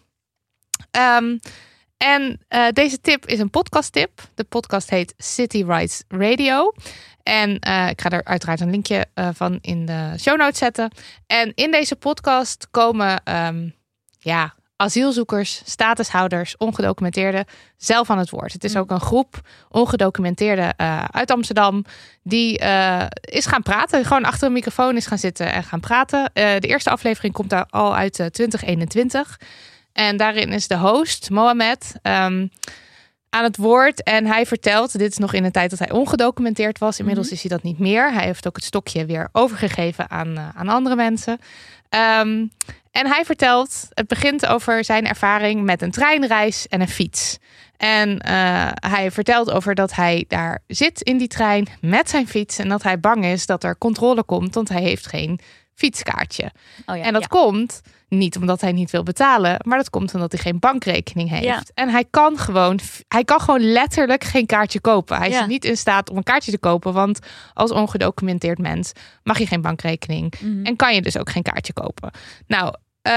Deze tip is een podcasttip. De podcast heet City Rights Radio. En ik ga er uiteraard een linkje van in de show notes zetten. En in deze podcast komen asielzoekers, statushouders, ongedocumenteerden zelf aan het woord. Het is ook een groep ongedocumenteerden uit Amsterdam die is gaan praten. Gewoon achter een microfoon is gaan zitten en gaan praten. De eerste aflevering komt daar al uit 2021. En daarin is de host, Mohamed, aan het woord. En hij vertelt, dit is nog in de tijd dat hij ongedocumenteerd was. Inmiddels is hij dat niet meer. Hij heeft ook het stokje weer overgegeven aan andere mensen. En hij vertelt, het begint over zijn ervaring met een treinreis en een fiets. En hij vertelt over dat hij daar zit in die trein met zijn fiets. En dat hij bang is dat er controle komt, want hij heeft geen fietskaartje. Oh ja, en dat komt niet omdat hij niet wil betalen, maar dat komt omdat hij geen bankrekening heeft. Ja. En hij kan gewoon letterlijk geen kaartje kopen. Hij is niet in staat om een kaartje te kopen, want als ongedocumenteerd mens mag je geen bankrekening en kan je dus ook geen kaartje kopen. Nou,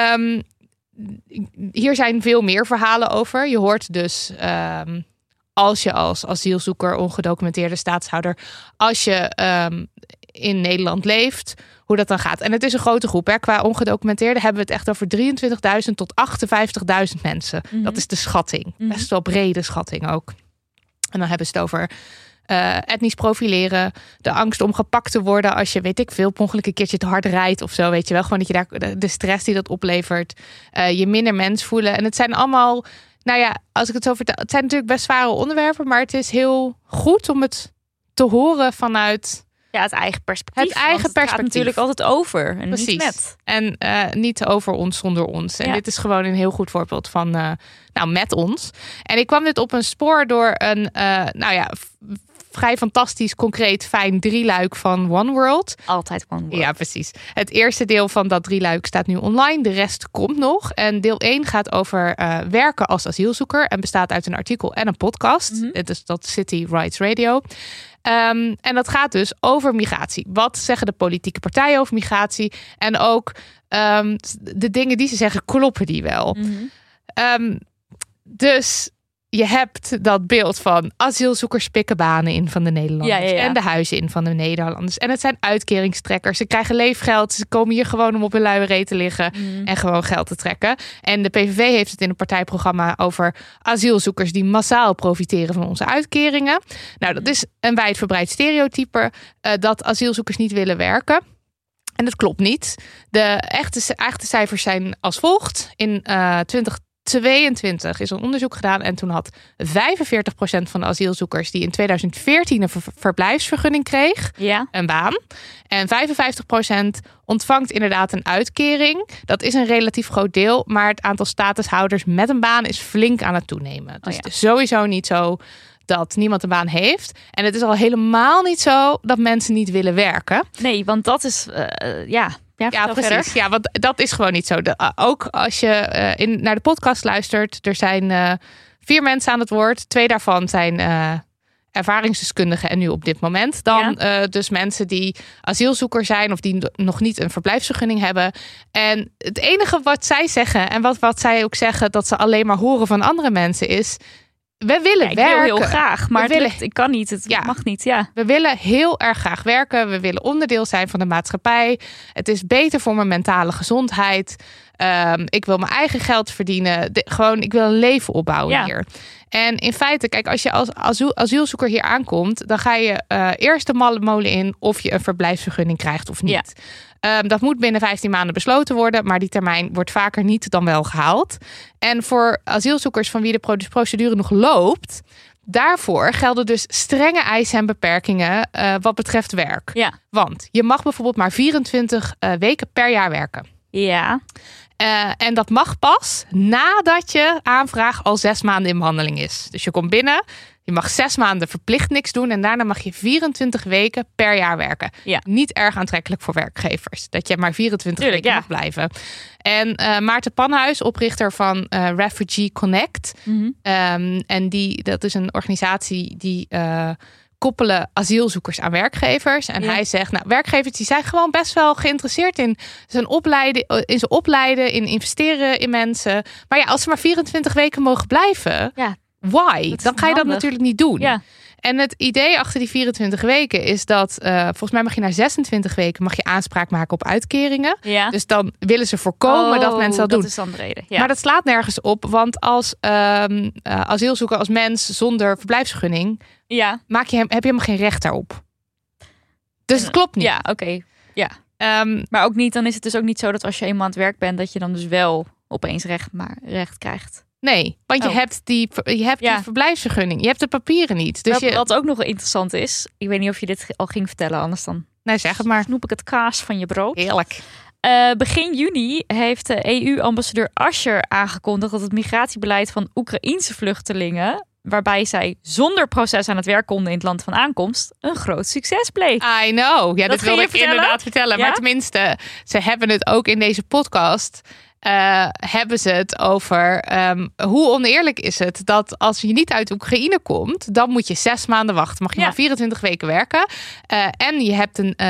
hier zijn veel meer verhalen over. Je hoort dus als je als asielzoeker, ongedocumenteerde staatshouder, als je in Nederland leeft, hoe dat dan gaat. En het is een grote groep. Hè. Qua ongedocumenteerden hebben we het echt over 23.000 tot 58.000 mensen. Dat is de schatting. Best wel brede schatting ook. En dan hebben ze het over etnisch profileren, de angst om gepakt te worden als je, weet ik veel, per ongeluk een keertje te hard rijdt of zo, weet je wel. Gewoon dat je daar de stress die dat oplevert, je minder mens voelen. En het zijn allemaal, nou ja, als ik het zo vertel, het zijn natuurlijk best zware onderwerpen, maar het is heel goed om het te horen vanuit het eigen perspectief. Het eigen perspectief. Gaat natuurlijk altijd over. En precies. Niet met. En niet over ons zonder ons. En dit is gewoon een heel goed voorbeeld van met ons. En ik kwam dit op een spoor door een vrij fantastisch, concreet, fijn drieluik van One World. Altijd One World. Ja, precies. Het eerste deel van dat drieluik staat nu online. De rest komt nog. En deel 1 gaat over werken als asielzoeker. En bestaat uit een artikel en een podcast. Dit is dat City Rights Radio. En dat gaat dus over migratie. Wat zeggen de politieke partijen over migratie? En ook de dingen die ze zeggen, kloppen die wel? Dus je hebt dat beeld van asielzoekers pikken banen in van de Nederlanders. En de huizen in van de Nederlanders. En het zijn uitkeringstrekkers. Ze krijgen leefgeld. Ze komen hier gewoon om op hun luie reet te liggen. En gewoon geld te trekken. En de PVV heeft het in een partijprogramma over asielzoekers die massaal profiteren van onze uitkeringen. Nou, dat is een wijdverbreid stereotype dat asielzoekers niet willen werken. En dat klopt niet. De echte cijfers zijn als volgt. In 2022 is een onderzoek gedaan en toen had 45% van de asielzoekers die in 2014 een verblijfsvergunning kreeg, een baan. En 55% ontvangt inderdaad een uitkering. Dat is een relatief groot deel, maar het aantal statushouders met een baan is flink aan het toenemen. Dus het is sowieso niet zo dat niemand een baan heeft. En het is al helemaal niet zo dat mensen niet willen werken. Nee, want dat is Ja, precies. Verder. Ja, want dat is gewoon niet zo. Ook als je naar de podcast luistert, er zijn 4 mensen aan het woord. 2 daarvan zijn ervaringsdeskundigen en nu op dit moment. Dan dus mensen die asielzoeker zijn of die nog niet een verblijfsvergunning hebben. En het enige wat zij zeggen en wat zij ook zeggen dat ze alleen maar horen van andere mensen is: we willen werken. Ik wil heel graag, maar ik kan niet. Het mag niet. Ja. We willen heel erg graag werken. We willen onderdeel zijn van de maatschappij. Het is beter voor mijn mentale gezondheid. Ik wil mijn eigen geld verdienen. Ik wil een leven opbouwen hier. En in feite, kijk, als je als asielzoeker hier aankomt, dan ga je eerst de malle molen in of je een verblijfsvergunning krijgt of niet. Dat moet binnen 15 maanden besloten worden, maar die termijn wordt vaker niet dan wel gehaald. En voor asielzoekers van wie de procedure nog loopt, daarvoor gelden dus strenge eisen en beperkingen wat betreft werk. Ja. Want je mag bijvoorbeeld maar 24 weken per jaar werken. Ja. En dat mag pas nadat je aanvraag al 6 maanden in behandeling is. Dus je komt binnen, je mag 6 maanden verplicht niks doen en daarna mag je 24 weken per jaar werken. Ja. Niet erg aantrekkelijk voor werkgevers, dat je maar 24 weken mag blijven. En Maarten Panhuis, oprichter van Refugee Connect. En dat is een organisatie die koppelen asielzoekers aan werkgevers. En hij zegt, werkgevers die zijn gewoon best wel geïnteresseerd in ze opleiden, in investeren in mensen. Maar als ze maar 24 weken mogen blijven, why? Dan ga je dat natuurlijk niet doen. Ja. En het idee achter die 24 weken is dat volgens mij mag je na 26 weken mag je aanspraak maken op uitkeringen. Ja. Dus dan willen ze voorkomen dat mensen dat doen. Dat is dan de reden. Ja. Maar dat slaat nergens op, want als asielzoeker, als mens zonder verblijfsvergunning, heb je helemaal geen recht daarop. Dus het klopt niet. Ja, oké. Ja. Maar ook niet, dan is het dus ook niet zo dat als je eenmaal aan het werk bent, dat je dan dus wel opeens recht krijgt. Nee, want je hebt die verblijfsvergunning. Je hebt de papieren niet. Dus Wat ook nog interessant is, ik weet niet of je dit al ging vertellen, anders dan nee, zeg het maar. snoep ik het kaas van je brood. Heerlijk. Begin juni heeft de EU-ambassadeur Ascher aangekondigd dat het migratiebeleid van Oekraïense vluchtelingen, waarbij zij zonder proces aan het werk konden in het land van aankomst, een groot succes bleek. I know. Ja, dat wilde ik vertellen? inderdaad vertellen. Ja? Maar tenminste, ze hebben het ook in deze podcast. Hebben ze het over hoe oneerlijk is het dat als je niet uit Oekraïne komt, dan moet je 6 maanden wachten. Mag je maar 24 weken werken. En je hebt een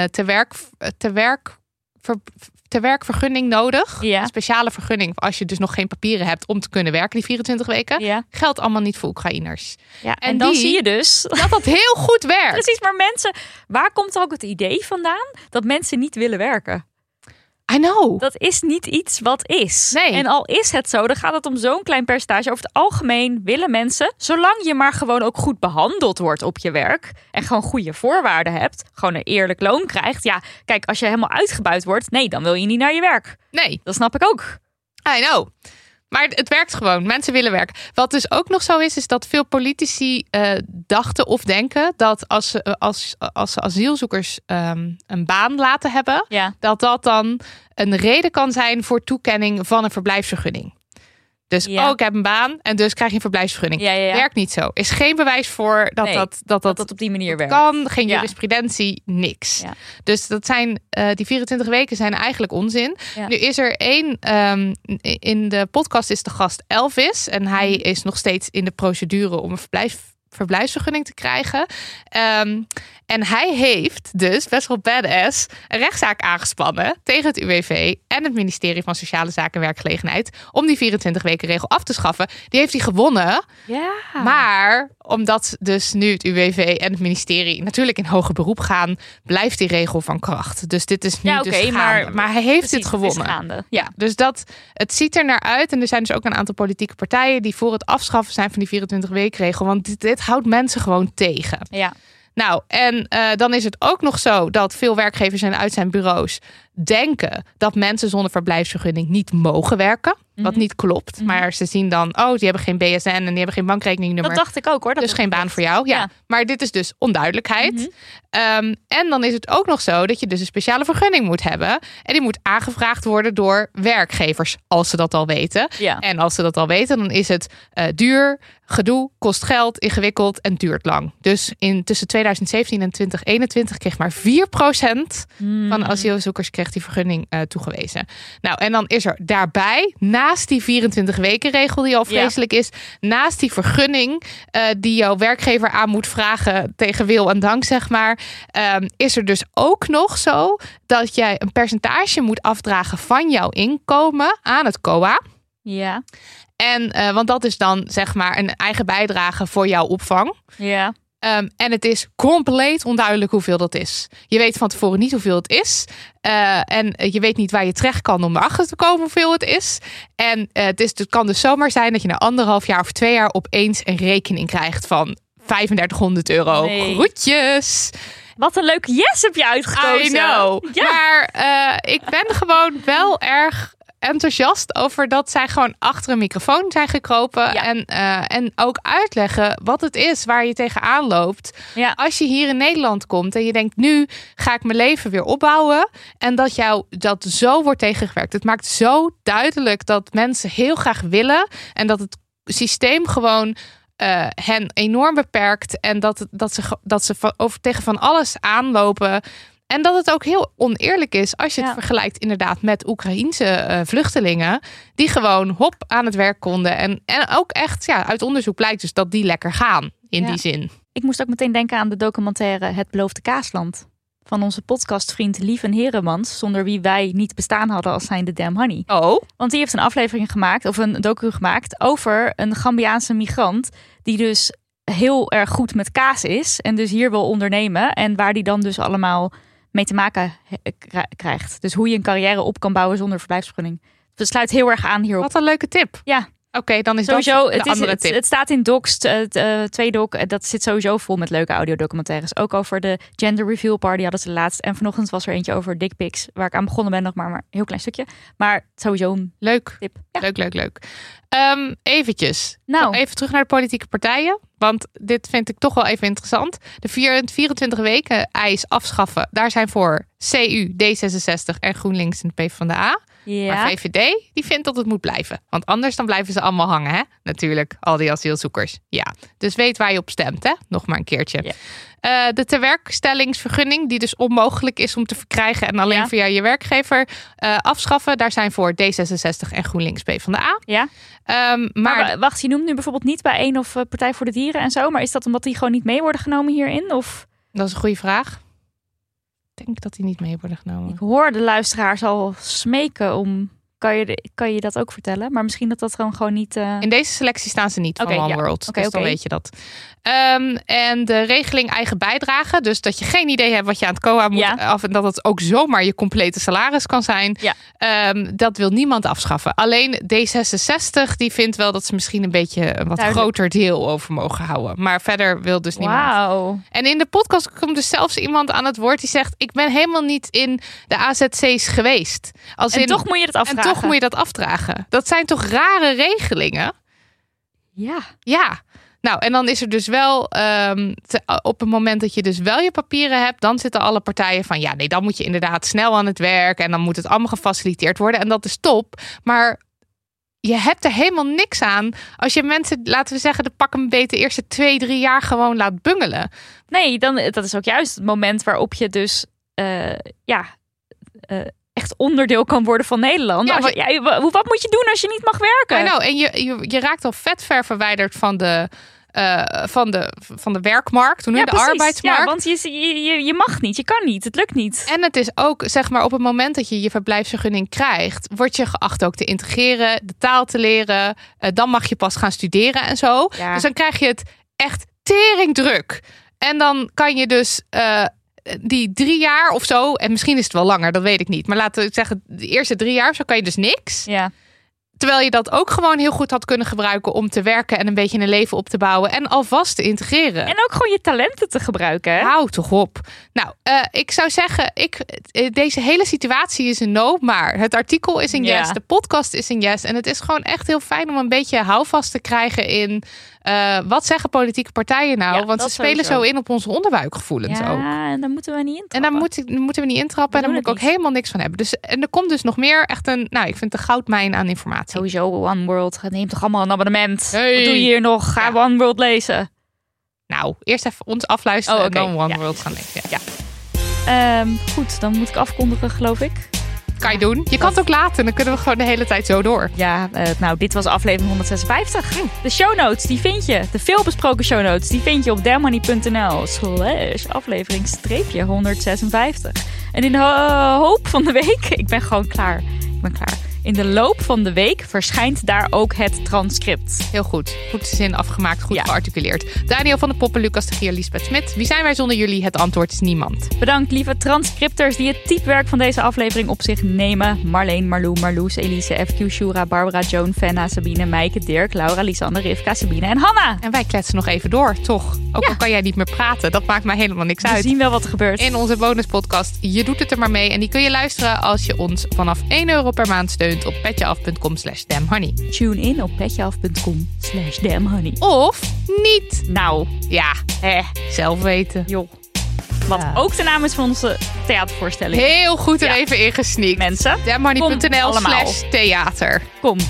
te werkvergunning nodig. Ja. Een speciale vergunning als je dus nog geen papieren hebt om te kunnen werken die 24 weken. Ja. Geldt allemaal niet voor Oekraïners. Ja, en dan zie je dus dat heel goed werkt. Precies, maar mensen, waar komt ook het idee vandaan dat mensen niet willen werken? I know. Dat is niet iets wat is. Nee. En al is het zo, dan gaat het om zo'n klein percentage. Over het algemeen willen mensen, zolang je maar gewoon ook goed behandeld wordt op je werk en gewoon goede voorwaarden hebt, gewoon een eerlijk loon krijgt. Ja, kijk, als je helemaal uitgebuit wordt, nee, dan wil je niet naar je werk. Nee. Dat snap ik ook. I know. Maar het werkt gewoon. Mensen willen werken. Wat dus ook nog zo is dat veel politici dachten of denken dat als ze asielzoekers een baan laten hebben, dat dan een reden kan zijn voor toekenning van een verblijfsvergunning. Dus ik heb een baan en dus krijg je een verblijfsvergunning. Werkt niet zo. Is geen bewijs voor dat op die manier werkt. Kan, geen jurisprudentie, niks. Ja. Dus dat zijn die 24 weken zijn eigenlijk onzin. Ja. Nu is er één, in de podcast is de gast Elvis en hij is nog steeds in de procedure om een verblijfsvergunning te krijgen. En hij heeft dus best wel badass een rechtszaak aangespannen tegen het UWV en het ministerie van Sociale Zaken en Werkgelegenheid om die 24 weken regel af te schaffen. Die heeft hij gewonnen. Ja. Maar omdat dus nu het UWV en het ministerie natuurlijk in hoger beroep gaan, blijft die regel van kracht. Dus dit is nu dus gaande. Maar hij heeft dit gewonnen. Ja, dus het ziet er naar uit. En er zijn dus ook een aantal politieke partijen die voor het afschaffen zijn van die 24 weken regel. Want dit houdt mensen gewoon tegen. Ja. Nou, en dan is het ook nog zo dat veel werkgevers en uit zijn bureaus denken dat mensen zonder verblijfsvergunning niet mogen werken. Wat niet klopt. Maar ze zien dan, die hebben geen BSN en die hebben geen bankrekeningnummer. Dat dacht ik ook hoor. Dus geen baan voor jou. Ja. Maar dit is dus onduidelijkheid. En dan is het ook nog zo dat je dus een speciale vergunning moet hebben. En die moet aangevraagd worden door werkgevers, als ze dat al weten. Ja. En als ze dat al weten, dan is het duur, gedoe, kost geld, ingewikkeld en duurt lang. Dus tussen 2017 en 2021 kreeg maar 4% van asielzoekers kreeg die vergunning toegewezen. Nou, en dan is er daarbij, naast die 24 weken regel die al vreselijk is, naast die vergunning die jouw werkgever aan moet vragen tegen wil en dank, zeg maar, is er dus ook nog zo dat jij een percentage moet afdragen van jouw inkomen aan het COA. Ja. En want dat is dan zeg maar een eigen bijdrage voor jouw opvang. Ja. En het is compleet onduidelijk hoeveel dat is. Je weet van tevoren niet hoeveel het is. En je weet niet waar je terecht kan om erachter te komen hoeveel het is. En het kan dus zomaar zijn dat je na 1,5 jaar of 2 jaar opeens een rekening krijgt van €3500. Nee. Groetjes! Wat een leuke yes heb je uitgekozen. I know. Ja. Maar ik ben gewoon wel erg enthousiast over dat zij gewoon achter een microfoon zijn gekropen. Ja. En ook uitleggen wat het is waar je tegenaan loopt. Ja. Als je hier in Nederland komt en je denkt, nu ga ik mijn leven weer opbouwen. En dat jou dat zo wordt tegengewerkt. Het maakt zo duidelijk dat mensen heel graag willen. En dat het systeem gewoon hen enorm beperkt. En dat ze tegen van alles aanlopen. En dat het ook heel oneerlijk is als je het vergelijkt inderdaad met Oekraïense vluchtelingen. Die gewoon aan het werk konden. En ook echt uit onderzoek blijkt dus dat die lekker gaan in die zin. Ik moest ook meteen denken aan de documentaire Het Beloofde Kaasland. Van onze podcastvriend Lieven Heremans. Zonder wie wij niet bestaan hadden als zijnde Damn Honey. Oh. Want die heeft een aflevering gemaakt, of een docu gemaakt, over een Gambiaanse migrant. Die dus heel erg goed met kaas is. En dus hier wil ondernemen. En waar die dan dus allemaal mee te maken krijgt. Dus hoe je een carrière op kan bouwen zonder verblijfsvergunning. Het sluit heel erg aan hierop. Wat een leuke tip. Ja. Oké, dan is Sowieso, dat de andere tip. het staat in Docs, Tweedoc. Dat zit sowieso vol met leuke audiodocumentaires. Ook over de gender reveal party hadden ze laatst. En vanochtend was er eentje over dickpics. Waar ik aan begonnen ben nog maar een heel klein stukje. Maar sowieso een Leuk. tip. Ja. Leuk. Eventjes. Nou. Even terug naar de politieke partijen. Want dit vind ik toch wel even interessant. De 24 weken eis afschaffen. Daar zijn voor CU, D66 en GroenLinks en de PvdA. Ja. Maar VVD, die vindt dat het moet blijven. Want anders dan blijven ze allemaal hangen, hè? Natuurlijk, al die asielzoekers. Ja, dus weet waar je op stemt, hè? Nog maar een keertje. Ja. De tewerkstellingsvergunning, die dus onmogelijk is om te verkrijgen en alleen via je werkgever afschaffen. Daar zijn voor D66 en GroenLinks PvdA. Ja. Maar wacht, je noemt nu bijvoorbeeld niet bij één of Partij voor de Dieren en zo. Maar is dat omdat die gewoon niet mee worden genomen hierin? Of? Dat is een goede vraag. Ik denk dat die niet mee worden genomen. Ik hoor de luisteraars al smeken om... Kan je dat ook vertellen? Maar misschien dat gewoon niet... In deze selectie staan ze niet van One World. Dus dan weet je dat. En de regeling eigen bijdrage. Dus dat je geen idee hebt wat je aan het COA moet af. En dat het ook zomaar je complete salaris kan zijn. Ja. Dat wil niemand afschaffen. Alleen D66 die vindt wel dat ze misschien een beetje een wat groter deel over mogen houden. Maar verder wil dus niemand. Wauw. En in de podcast komt dus zelfs iemand aan het woord die zegt... ik ben helemaal niet in de AZC's geweest. Toch moet je het afvragen. En toch moet je dat afdragen. Dat zijn toch rare regelingen? Ja. Nou, en dan is er dus wel... op het moment dat je dus wel je papieren hebt... dan zitten alle partijen van... ja, nee, dan moet je inderdaad snel aan het werk... en dan moet het allemaal gefaciliteerd worden. En dat is top. Maar je hebt er helemaal niks aan... als je mensen, laten we zeggen... de pak een beetje de eerste 2-3 jaar gewoon laat bungelen. Nee, dat is ook juist het moment waarop je dus... echt onderdeel kan worden van Nederland. Ja, wat moet je doen als je niet mag werken? En je raakt al vet ver verwijderd van de werkmarkt, de arbeidsmarkt. Ja, want je mag niet, je kan niet, het lukt niet. En het is ook, zeg maar, op het moment dat je je verblijfsvergunning krijgt, word je geacht ook te integreren, de taal te leren. Dan mag je pas gaan studeren en zo. Ja. Dus dan krijg je het echt teringdruk. En dan kan je dus... die 3 jaar of zo, en misschien is het wel langer, dat weet ik niet. Maar laten we zeggen, de eerste 3 jaar, zo kan je dus niks. Ja. Terwijl je dat ook gewoon heel goed had kunnen gebruiken om te werken en een beetje een leven op te bouwen en alvast te integreren. En ook gewoon je talenten te gebruiken. Hè? Hou toch op. Nou, ik zou zeggen, deze hele situatie is een no, maar het artikel is een yes, de podcast is een yes. En het is gewoon echt heel fijn om een beetje houvast te krijgen in wat zeggen politieke partijen nou? Want ze spelen zo in op onze onderbuikgevoelens ook. Ja, en daar moeten we niet intrappen. En daar moeten we niet intrappen. En daar moet ik ook helemaal niks van hebben. Dus, en er komt dus nog meer echt ik vind de goudmijn aan informatie. Sowieso One World. Neem toch allemaal een abonnement. Hey. Wat doe je hier nog? Ga One World lezen. Nou, eerst even ons afluisteren en dan One World gaan lezen. Ja. Goed, dan moet ik afkondigen, geloof ik. Kan je doen. Je kan het ook laten. Dan kunnen we gewoon de hele tijd zo door. Ja, dit was aflevering 156. De show notes, die vind je. De veelbesproken show notes, die vind je op damnhoney.nl/aflevering-156. En in de hoop van de week... Ik ben gewoon klaar. In de loop van de week verschijnt daar ook het transcript. Heel goed. Goed zin afgemaakt, goed gearticuleerd. Daniel van der Poppen, Lucas de Gier, Liesbeth Smit. Wie zijn wij zonder jullie? Het antwoord is niemand. Bedankt lieve transcripters die het typewerk van deze aflevering op zich nemen. Marleen, Marlou, Marloes, Elise, FQ, Shura, Barbara, Joan, Fenna, Sabine, Meike, Dirk, Laura, Lisanne, Rivka, Sabine en Hanna. En wij kletsen nog even door, toch? Ook al kan jij niet meer praten, dat maakt mij helemaal niks uit. We zien wel wat er gebeurt. In onze bonuspodcast Je Doet Het Er Maar Mee. En die kun je luisteren als je ons vanaf €1 per maand steunt op petjeaf.com/damnhoney. Tune in op petjeaf.com/damnhoney. Of niet. Nou, zelf weten. Joh. Wat ook de naam is van onze theatervoorstelling. Heel goed er even ingesneakt. Mensen, damnhoney.nl/theater. Kom.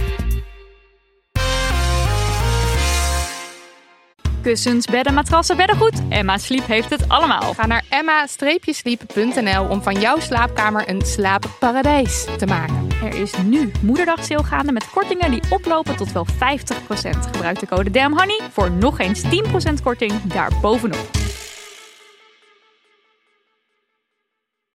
Kussens, bedden, matrassen, beddengoed. Emma Sleep heeft het allemaal. Ga naar emma-sleep.nl om van jouw slaapkamer een slaapparadijs te maken. Er is nu Moederdag sale gaande met kortingen die oplopen tot wel 50%. Gebruik de code DAMNHONEY voor nog eens 10% korting daarbovenop.